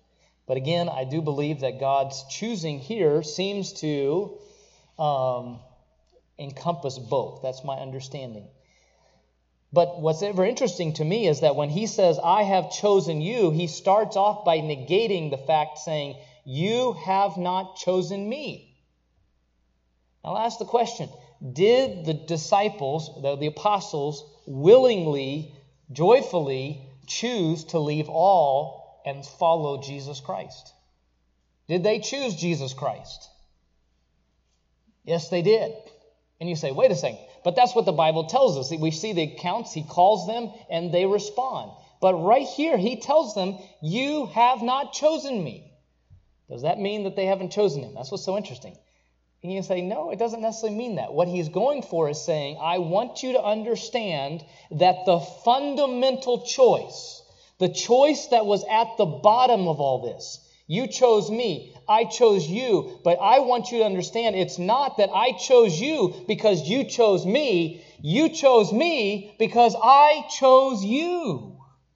But again, I do believe that God's choosing here seems to um, encompass both. That's my understanding. But what's ever interesting to me is that when he says, I have chosen you, he starts off by negating the fact, saying, you have not chosen me. I'll ask the question, did the disciples, the, the apostles, willingly, joyfully choose to leave all and follow Jesus Christ? Did they choose Jesus Christ? Yes, they did. And you say, wait a second, but that's what the Bible tells us. We see the accounts, he calls them, and they respond. But right here, he tells them, you have not chosen me. Does that mean that they haven't chosen him? That's what's so interesting. And you say, no, it doesn't necessarily mean that. What he's going for is saying, I want you to understand that the fundamental choice, the choice that was at the bottom of all this, you chose me, I chose you, but I want you to understand it's not that I chose you because you chose me. You chose me because I chose you.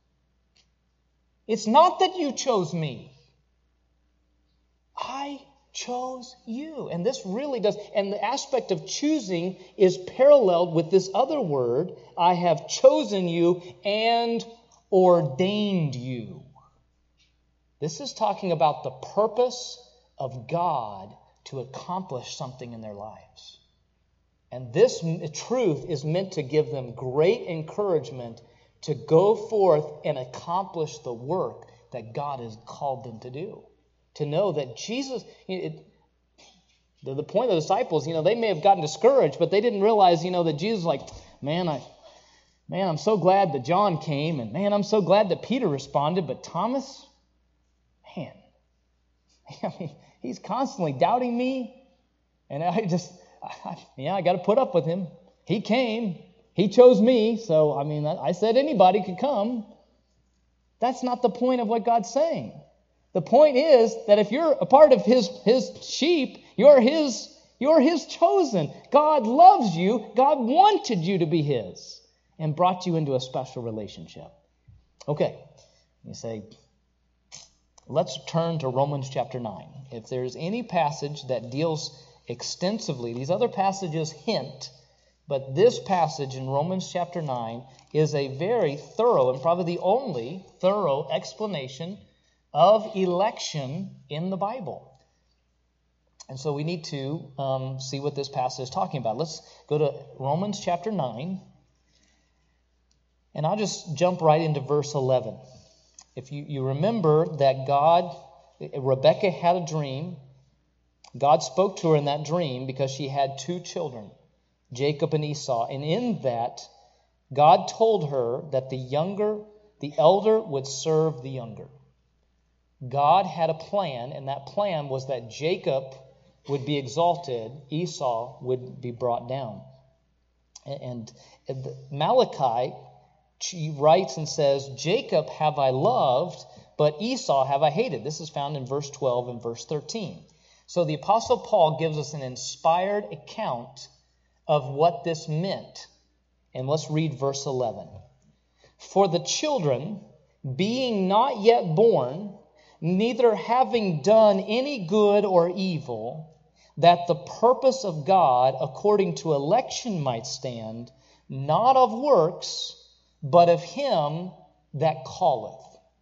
It's not that you chose me. I chose you. And this really does, and the aspect of choosing is paralleled with this other word, I have chosen you and ordained you. This is talking about the purpose of God to accomplish something in their lives. And this truth is meant to give them great encouragement to go forth and accomplish the work that God has called them to do. To know that Jesus, it, the, the point of the disciples, you know, they may have gotten discouraged, but they didn't realize, you know, that Jesus was like, man, I, man, I'm so glad that John came, and man, I'm so glad that Peter responded, but Thomas, man, I mean, he's constantly doubting me, and I just, I, yeah, I got to put up with him. He came, he chose me, so, I mean, I, I said anybody could come. That's not the point of what God's saying. The point is that if you're a part of his, his sheep, you're his, you're his chosen. God loves you. God wanted you to be his and brought you into a special relationship. Okay, you say, let's turn to Romans chapter nine. If there's any passage that deals extensively, these other passages hint, but this passage in Romans chapter nine is a very thorough and probably the only thorough explanation of election in the Bible. And so we need to um, see what this passage is talking about. Let's go to Romans chapter nine. And I'll just jump right into verse eleven. If you, you remember that God, Rebekah had a dream. God spoke to her in that dream because she had two children, Jacob and Esau. And in that, God told her that the younger, the elder would serve the younger. God had a plan, and that plan was that Jacob would be exalted, Esau would be brought down. And Malachi, she writes and says, Jacob have I loved, but Esau have I hated. This is found in verse twelve and verse thirteen. So the Apostle Paul gives us an inspired account of what this meant. And let's read verse eleven. For the children, being not yet born, neither having done any good or evil, that the purpose of God according to election might stand, not of works, but of him that calleth.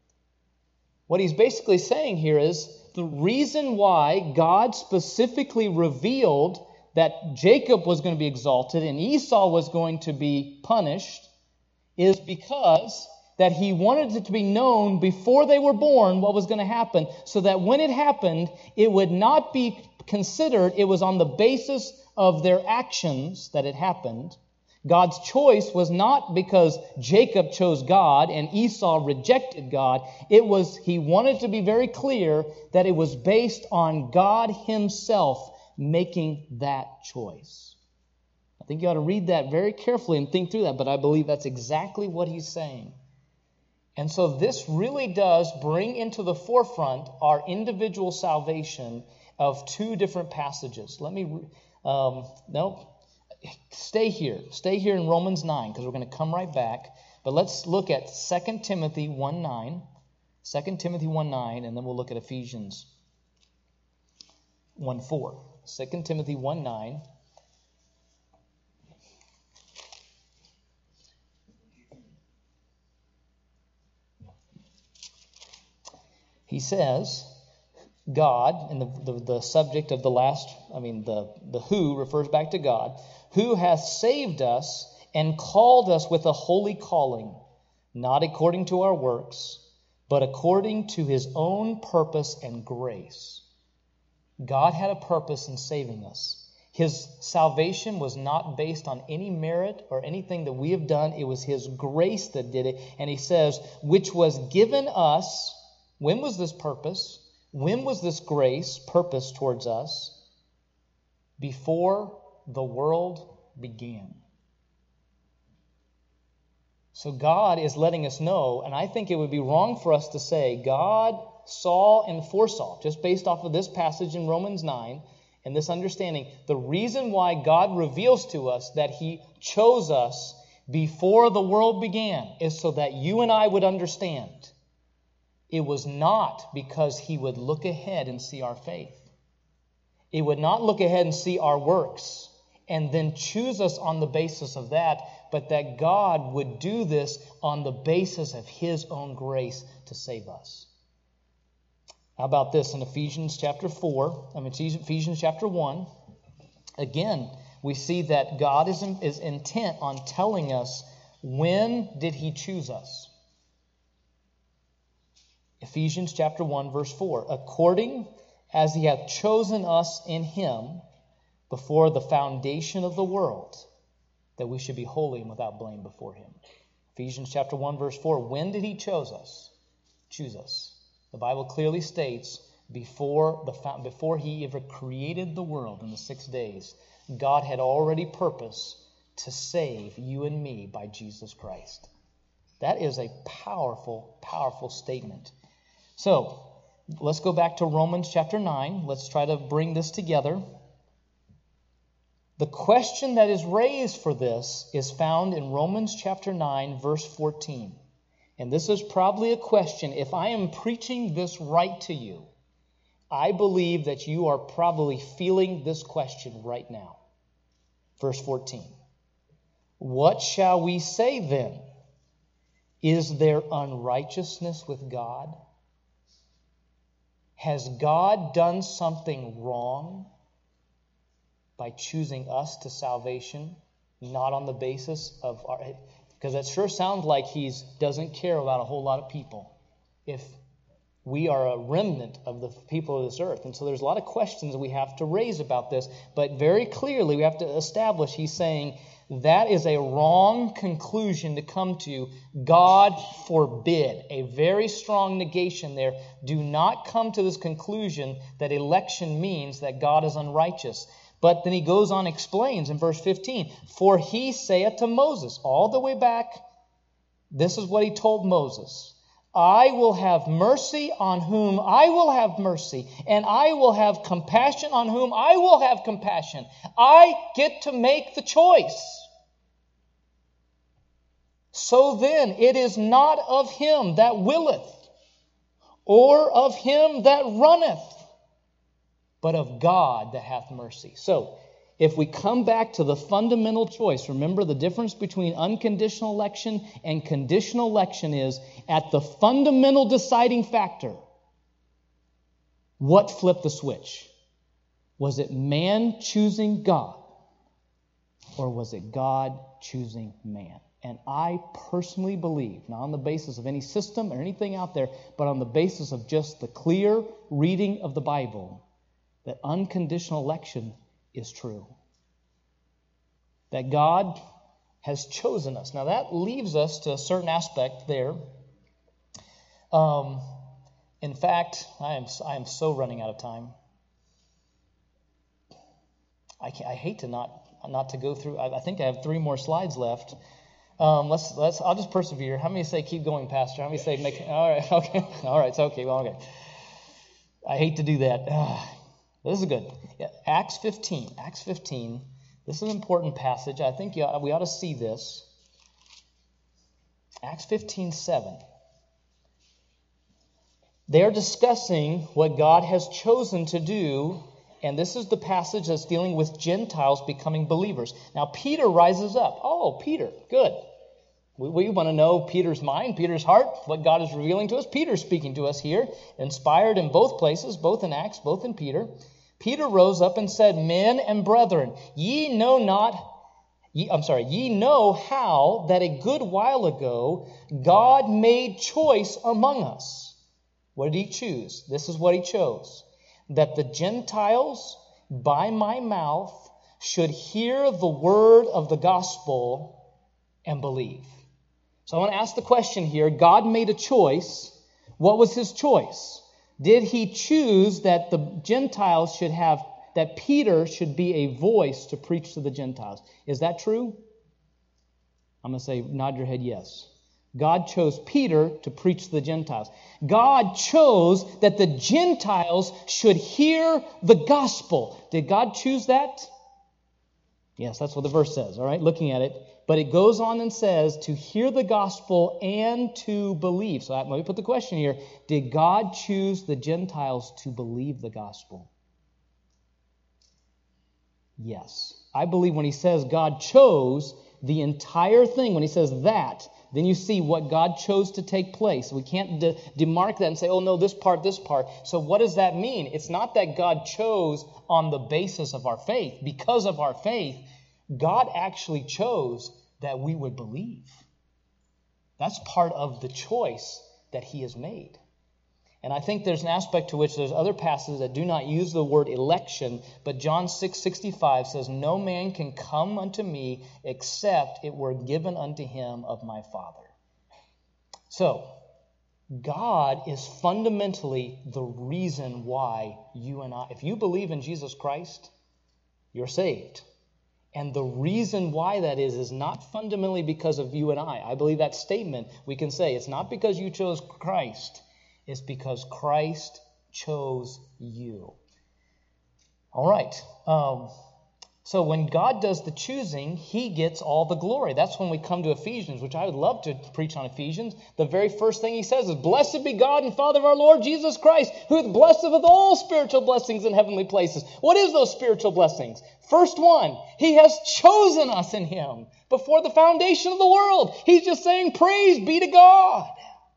What he's basically saying here is the reason why God specifically revealed that Jacob was going to be exalted and Esau was going to be punished is because that he wanted it to be known before they were born what was going to happen, so that when it happened, it would not be considered it was on the basis of their actions that it happened. God's choice was not because Jacob chose God and Esau rejected God. It was, he wanted to be very clear that it was based on God himself making that choice. I think you ought to read that very carefully and think through that, but I believe that's exactly what he's saying. And so this really does bring into the forefront our individual salvation of two different passages. Let me, um, no, stay here. Stay here in Romans nine because we're going to come right back. But let's look at Second Timothy one nine. Second Timothy one nine, and then we'll look at Ephesians one four. Second Timothy one nine. He says, God, and the, the, the subject of the last, I mean, the, the who refers back to God, who hath saved us and called us with a holy calling, not according to our works, but according to his own purpose and grace. God had a purpose in saving us. His salvation was not based on any merit or anything that we have done. It was his grace that did it. And he says, which was given us. When was this purpose? When was this grace, purpose towards us? Before the world began. So God is letting us know, and I think it would be wrong for us to say God saw and foresaw, just based off of this passage in Romans nine, and this understanding, the reason why God reveals to us that he chose us before the world began is so that you and I would understand. It was not because he would look ahead and see our faith. It would not look ahead and see our works and then choose us on the basis of that, but that God would do this on the basis of his own grace to save us. How about this in Ephesians chapter four, I mean Ephesians chapter one? Again, we see that God is, is intent on telling us when did he choose us. Ephesians chapter one, verse four. According as he hath chosen us in him before the foundation of the world, that we should be holy and without blame before him. Ephesians chapter one, verse four. When did he choose us? Choose us. The Bible clearly states before the before he ever created the world in the six days, God had already purposed to save you and me by Jesus Christ. That is a powerful, powerful statement. So, let's go back to Romans chapter nine. Let's try to bring this together. The question that is raised for this is found in Romans chapter nine, verse fourteen. And this is probably a question. If I am preaching this right to you, I believe that you are probably feeling this question right now. Verse fourteen. What shall we say then? Is there unrighteousness with God? Has God done something wrong by choosing us to salvation, not on the basis of our... Because that sure sounds like he doesn't care about a whole lot of people if we are a remnant of the people of this earth. And so there's a lot of questions that we have to raise about this. But very clearly we have to establish he's saying that is a wrong conclusion to come to. God forbid. A very strong negation there. Do not come to this conclusion that election means that God is unrighteous. But then he goes on and explains in verse fifteen, for he saith to Moses, all the way back, this is what he told Moses, I will have mercy on whom I will have mercy, and I will have compassion on whom I will have compassion. I get to make the choice. So then, it is not of him that willeth, or of him that runneth, but of God that hath mercy. So, if we come back to the fundamental choice, remember the difference between unconditional election and conditional election is at the fundamental deciding factor. What flipped the switch? Was it man choosing God? Or was it God choosing man? And I personally believe, not on the basis of any system or anything out there, but on the basis of just the clear reading of the Bible, that unconditional election is true. That God has chosen us. Now that leaves us to a certain aspect there. Um, in fact, I am I am so running out of time. I can't, I hate to not not to go through. I, I think I have three more slides left. Um, let's let's. I'll just persevere. How many say keep going, Pastor? How many say make? All right, okay, all right. It's okay. Well, okay. I hate to do that. Uh, this is good. Yeah, Acts fifteen. Acts fifteen. This is an important passage. I think you ought, we ought to see this. Acts fifteen seven. They're discussing what God has chosen to do, and this is the passage that's dealing with Gentiles becoming believers. Now, Peter rises up. Oh, Peter, good. We, we want to know Peter's mind, Peter's heart, what God is revealing to us. Peter's speaking to us here, inspired in both places, both in Acts, both in Peter. Peter rose up and said, Men and brethren, ye know not, ye, I'm sorry, ye know how that a good while ago God made choice among us. What did he choose? This is what he chose. That the Gentiles by my mouth should hear the word of the gospel and believe. So I want to ask the question here. God made a choice. What was his choice? Did he choose that the Gentiles should have, that Peter should be a voice to preach to the Gentiles? Is that true? I'm going to say, nod your head yes. God chose Peter to preach to the Gentiles. God chose that the Gentiles should hear the gospel. Did God choose that? Yes, that's what the verse says, all right, looking at it. But it goes on and says to hear the gospel and to believe. So let me put the question here. Did God choose the Gentiles to believe the gospel? Yes. I believe when he says God chose the entire thing, when he says that, then you see what God chose to take place. We can't de- demark that and say, oh no, this part, this part. So what does that mean? It's not that God chose on the basis of our faith. Because of our faith, God actually chose that we would believe. That's part of the choice that he has made. And I think there's an aspect to which there's other passages that do not use the word election, but John six sixty-five says, no man can come unto me except it were given unto him of my Father. So, God is fundamentally the reason why you and I, if you believe in Jesus Christ, you're saved. And the reason why that is, is not fundamentally because of you and I. I believe that statement, we can say, it's not because you chose Christ. It's because Christ chose you. All right. Um, so when God does the choosing, he gets all the glory. That's when we come to Ephesians, which I would love to preach on Ephesians. The very first thing he says is, Blessed be God and Father of our Lord Jesus Christ, who hath blessed us with all spiritual blessings in heavenly places. What is those spiritual blessings? First one, he has chosen us in him before the foundation of the world. He's just saying, praise be to God.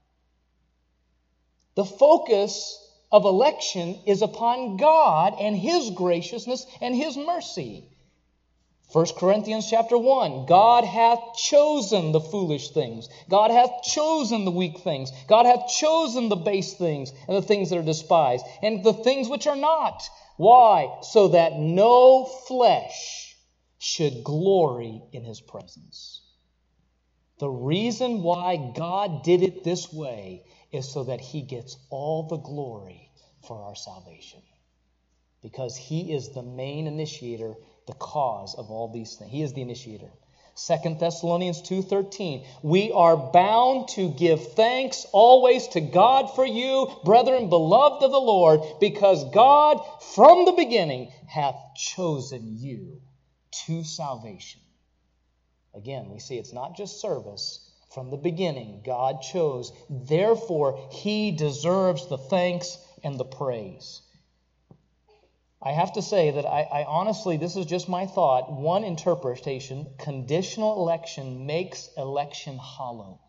The focus of election is upon God and his graciousness and his mercy. First Corinthians chapter one, God hath chosen the foolish things. God hath chosen the weak things. God hath chosen the base things and the things that are despised and the things which are not. Why? So that no flesh should glory in his presence. The reason why God did it this way is so that he gets all the glory for our salvation. Because he is the main initiator, the cause of all these things. He is the initiator. Second Thessalonians two thirteen, we are bound to give thanks always to God for you, brethren, beloved of the Lord, because God from the beginning hath chosen you to salvation. Again, we see it's not just service. From the beginning, God chose. Therefore, he deserves the thanks and the praise. I have to say that I, I honestly, this is just my thought, one interpretation, conditional election makes election hollow.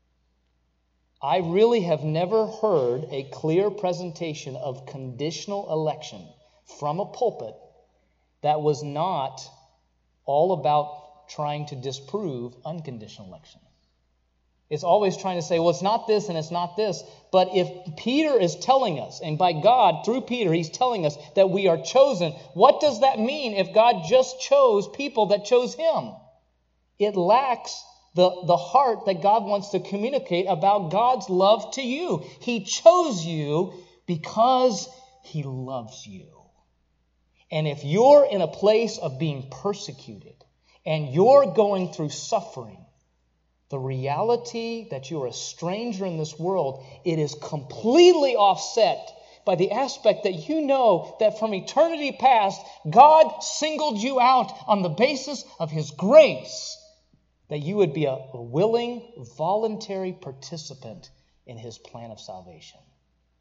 I really have never heard a clear presentation of conditional election from a pulpit that was not all about trying to disprove unconditional election. It's always trying to say, well, it's not this and it's not this. But if Peter is telling us, and by God, through Peter, he's telling us that we are chosen, what does that mean if God just chose people that chose him? It lacks the, the heart that God wants to communicate about God's love to you. He chose you because he loves you. And if you're in a place of being persecuted and you're going through suffering, the reality that you're a stranger in this world, it is completely offset by the aspect that you know that from eternity past, God singled you out on the basis of his grace, that you would be a, a willing, voluntary participant in his plan of salvation.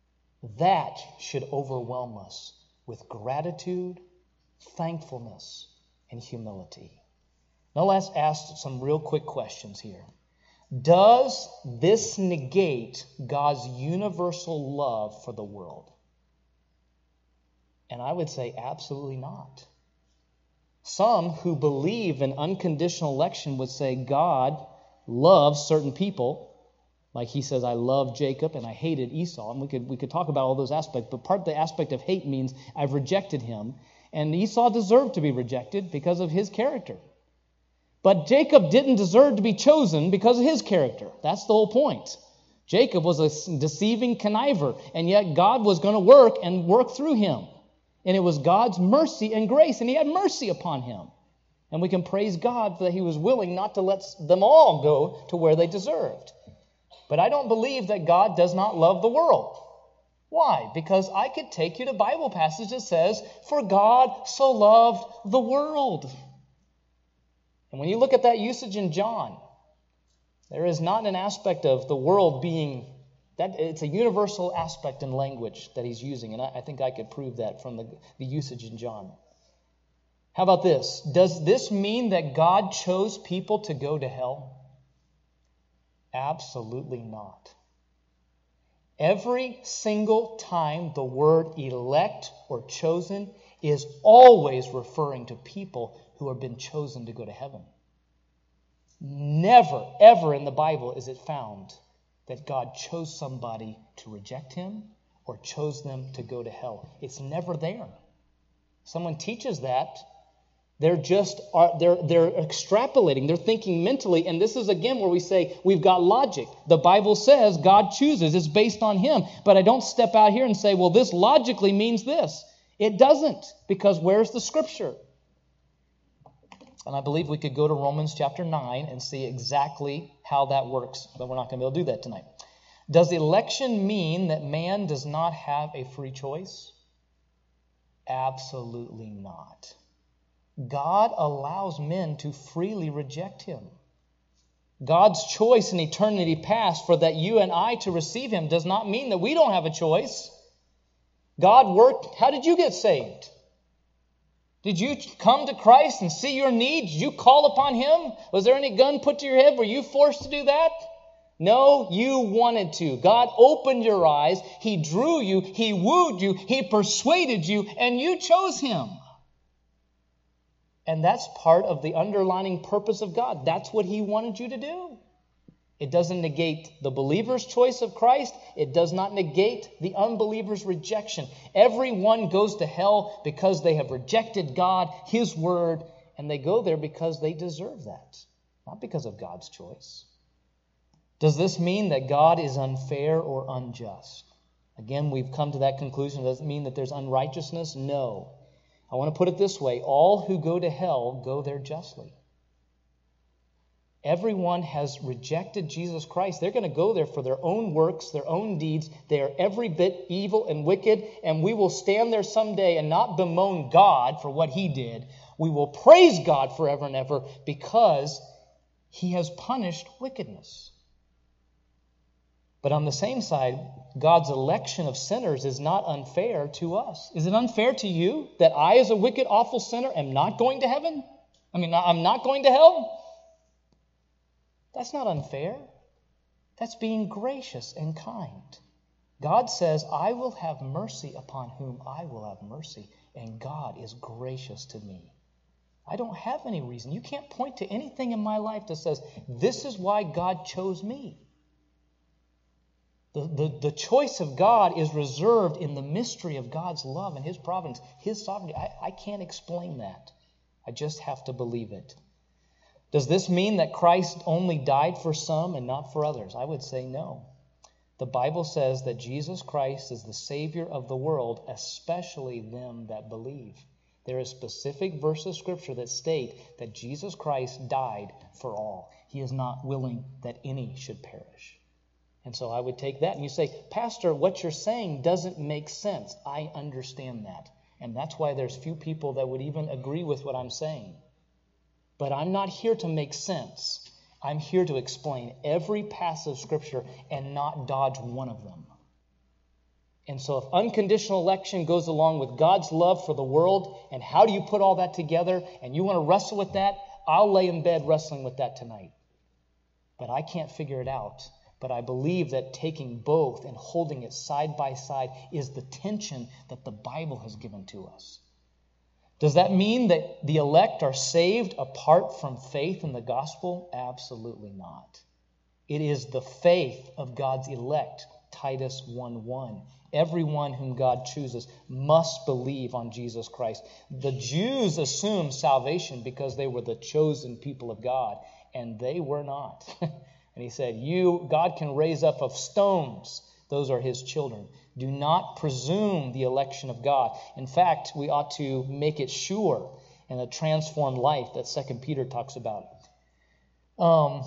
that should overwhelm us with gratitude, thankfulness, and humility. Now let's ask some real quick questions here. Does this negate God's universal love for the world? And I would say absolutely not. Some who believe in unconditional election would say God loves certain people. Like he says, I love Jacob and I hated Esau. And we could we could talk about all those aspects. But part of the aspect of hate means I've rejected him. And Esau deserved to be rejected because of his character. But Jacob didn't deserve to be chosen because of his character. That's the whole point. Jacob was a deceiving conniver. And yet God was going to work and work through him. And it was God's mercy and grace. And he had mercy upon him. And we can praise God that he was willing not to let them all go to where they deserved. But I don't believe that God does not love the world. Why? Because I could take you to Bible passage that says, for God so loved the world. And when you look at that usage in John, there is not an aspect of the world being, that it's a universal aspect in language that he's using. And I, I think I could prove that from the, the usage in John. How about this? Does this mean that God chose people to go to hell? Absolutely not. Every single time the word elect or chosen is always referring to people who have been chosen to go to heaven. Never, ever in the Bible is it found that God chose somebody to reject him or chose them to go to hell. It's never there. Someone teaches that, They're just are they're they're extrapolating, they're thinking mentally, and this is again where we say we've got logic. The Bible says God chooses, it's based on him. But I don't step out here and say, well, this logically means this. It doesn't, because where's the scripture? And I believe we could go to Romans chapter nine and see exactly how that works, but we're not going to be able to do that tonight. Does election mean that man does not have a free choice? Absolutely not. God allows men to freely reject him. God's choice in eternity past for that you and I to receive him does not mean that we don't have a choice. God worked. How did you get saved? Did you come to Christ and see your need? Did you call upon him? Was there any gun put to your head? Were you forced to do that? No, you wanted to. God opened your eyes. He drew you. He wooed you. He persuaded you, and you chose him. And that's part of the underlining purpose of God. That's what he wanted you to do. It doesn't negate the believer's choice of Christ. It does not negate the unbeliever's rejection. Everyone goes to hell because they have rejected God, his word, and they go there because they deserve that, not because of God's choice. Does this mean that God is unfair or unjust? Again, we've come to that conclusion. Does it mean that there's unrighteousness? No. I want to put it this way. All who go to hell go there justly. Everyone has rejected Jesus Christ. They're going to go there for their own works, their own deeds. They are every bit evil and wicked, and we will stand there someday and not bemoan God for what he did. We will praise God forever and ever because he has punished wickedness. But on the same side, God's election of sinners is not unfair to us. Is it unfair to you that I, as a wicked, awful sinner, am not going to heaven? I mean, I'm not going to hell? That's not unfair. That's being gracious and kind. God says, I will have mercy upon whom I will have mercy, and God is gracious to me. I don't have any reason. You can't point to anything in my life that says, this is why God chose me. The, the, the choice of God is reserved in the mystery of God's love and his providence, his sovereignty. I, I can't explain that. I just have to believe it. Does this mean that Christ only died for some and not for others? I would say no. The Bible says that Jesus Christ is the Savior of the world, especially them that believe. There is specific verses of Scripture that state that Jesus Christ died for all. He is not willing that any should perish. And so I would take that and you say, Pastor, what you're saying doesn't make sense. I understand that. And that's why there's few people that would even agree with what I'm saying. But I'm not here to make sense. I'm here to explain every passage of Scripture and not dodge one of them. And so if unconditional election goes along with God's love for the world, and how do you put all that together, and you want to wrestle with that, I'll lay in bed wrestling with that tonight. But I can't figure it out. But I believe that taking both and holding it side by side is the tension that the Bible has given to us. Does that mean that the elect are saved apart from faith in the gospel? Absolutely not. It is the faith of God's elect, Titus one one. Everyone whom God chooses must believe on Jesus Christ. The Jews assumed salvation because they were the chosen people of God, and they were not. And he said, "You, God can raise up of stones. Those are his children. Do not presume the election of God." In fact, we ought to make it sure in a transformed life that Second Peter talks about. Um,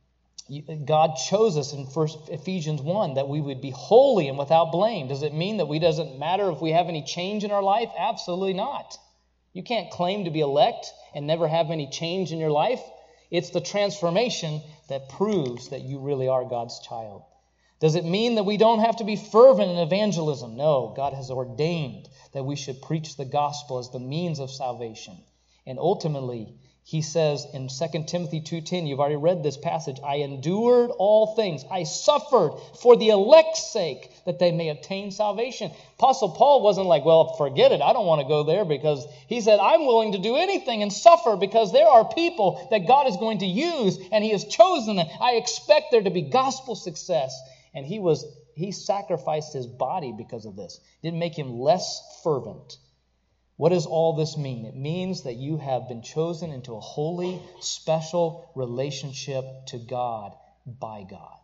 God chose us in First Ephesians one that we would be holy and without blame. Does it mean that we doesn't matter if we have any change in our life? Absolutely not. You can't claim to be elect and never have any change in your life. It's the transformation that proves that you really are God's child. Does it mean that we don't have to be fervent in evangelism? No, God has ordained that we should preach the gospel as the means of salvation. And ultimately, he says in Second Timothy two ten, you've already read this passage, "I endured all things. I suffered for the elect's sake, that they may obtain salvation." Apostle Paul wasn't like, well, forget it, I don't want to go there, because he said, I'm willing to do anything and suffer because there are people that God is going to use and he has chosen them. I expect there to be gospel success. And he was he sacrificed his body because of this. It didn't make him less fervent. What does all this mean? It means that you have been chosen into a holy, special relationship to God by God.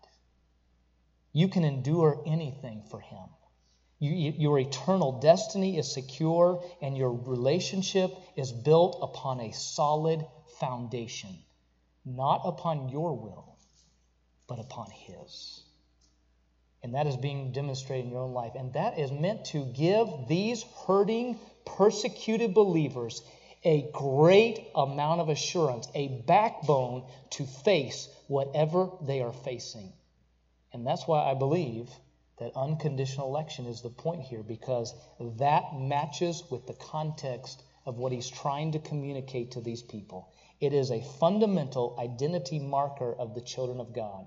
You can endure anything for him. You, you, your eternal destiny is secure, and your relationship is built upon a solid foundation, not upon your will, but upon his. And that is being demonstrated in your own life. And that is meant to give these hurting, persecuted believers a great amount of assurance, a backbone to face whatever they are facing. And that's why I believe that unconditional election is the point here, because that matches with the context of what he's trying to communicate to these people. It is a fundamental identity marker of the children of God.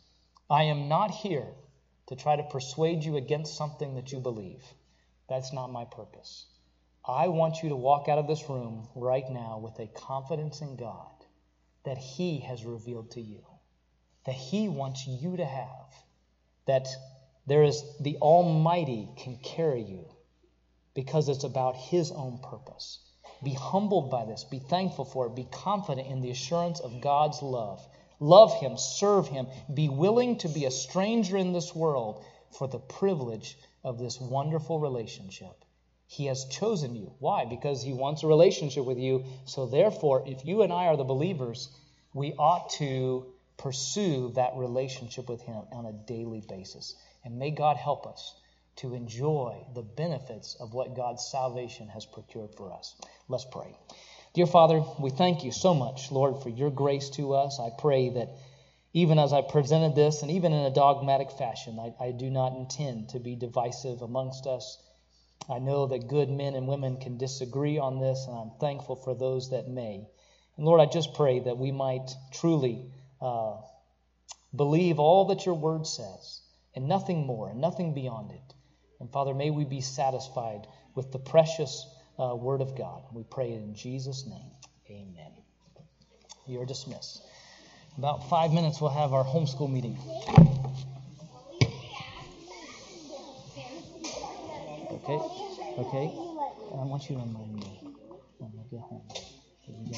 I am not here to try to persuade you against something that you believe. That's not my purpose. I want you to walk out of this room right now with a confidence in God that he has revealed to you, that he wants you to have, that there is the Almighty can carry you because it's about his own purpose. Be humbled by this. Be thankful for it. Be confident in the assurance of God's love. Love him, serve him, be willing to be a stranger in this world for the privilege of this wonderful relationship. He has chosen you. Why? Because he wants a relationship with you. So therefore, if you and I are the believers, we ought to pursue that relationship with him on a daily basis. And may God help us to enjoy the benefits of what God's salvation has procured for us. Let's pray. Dear Father, we thank you so much, Lord, for your grace to us. I pray that even as I presented this, and even in a dogmatic fashion, I, I do not intend to be divisive amongst us. I know that good men and women can disagree on this, and I'm thankful for those that may. And Lord, I just pray that we might truly uh, believe all that your word says, and nothing more, and nothing beyond it. And Father, may we be satisfied with the precious Uh, word of God. We pray it in Jesus' name. Amen. You're dismissed. About five minutes, we'll have our homeschool meeting. Okay? Okay? I want you to remind me when we get home.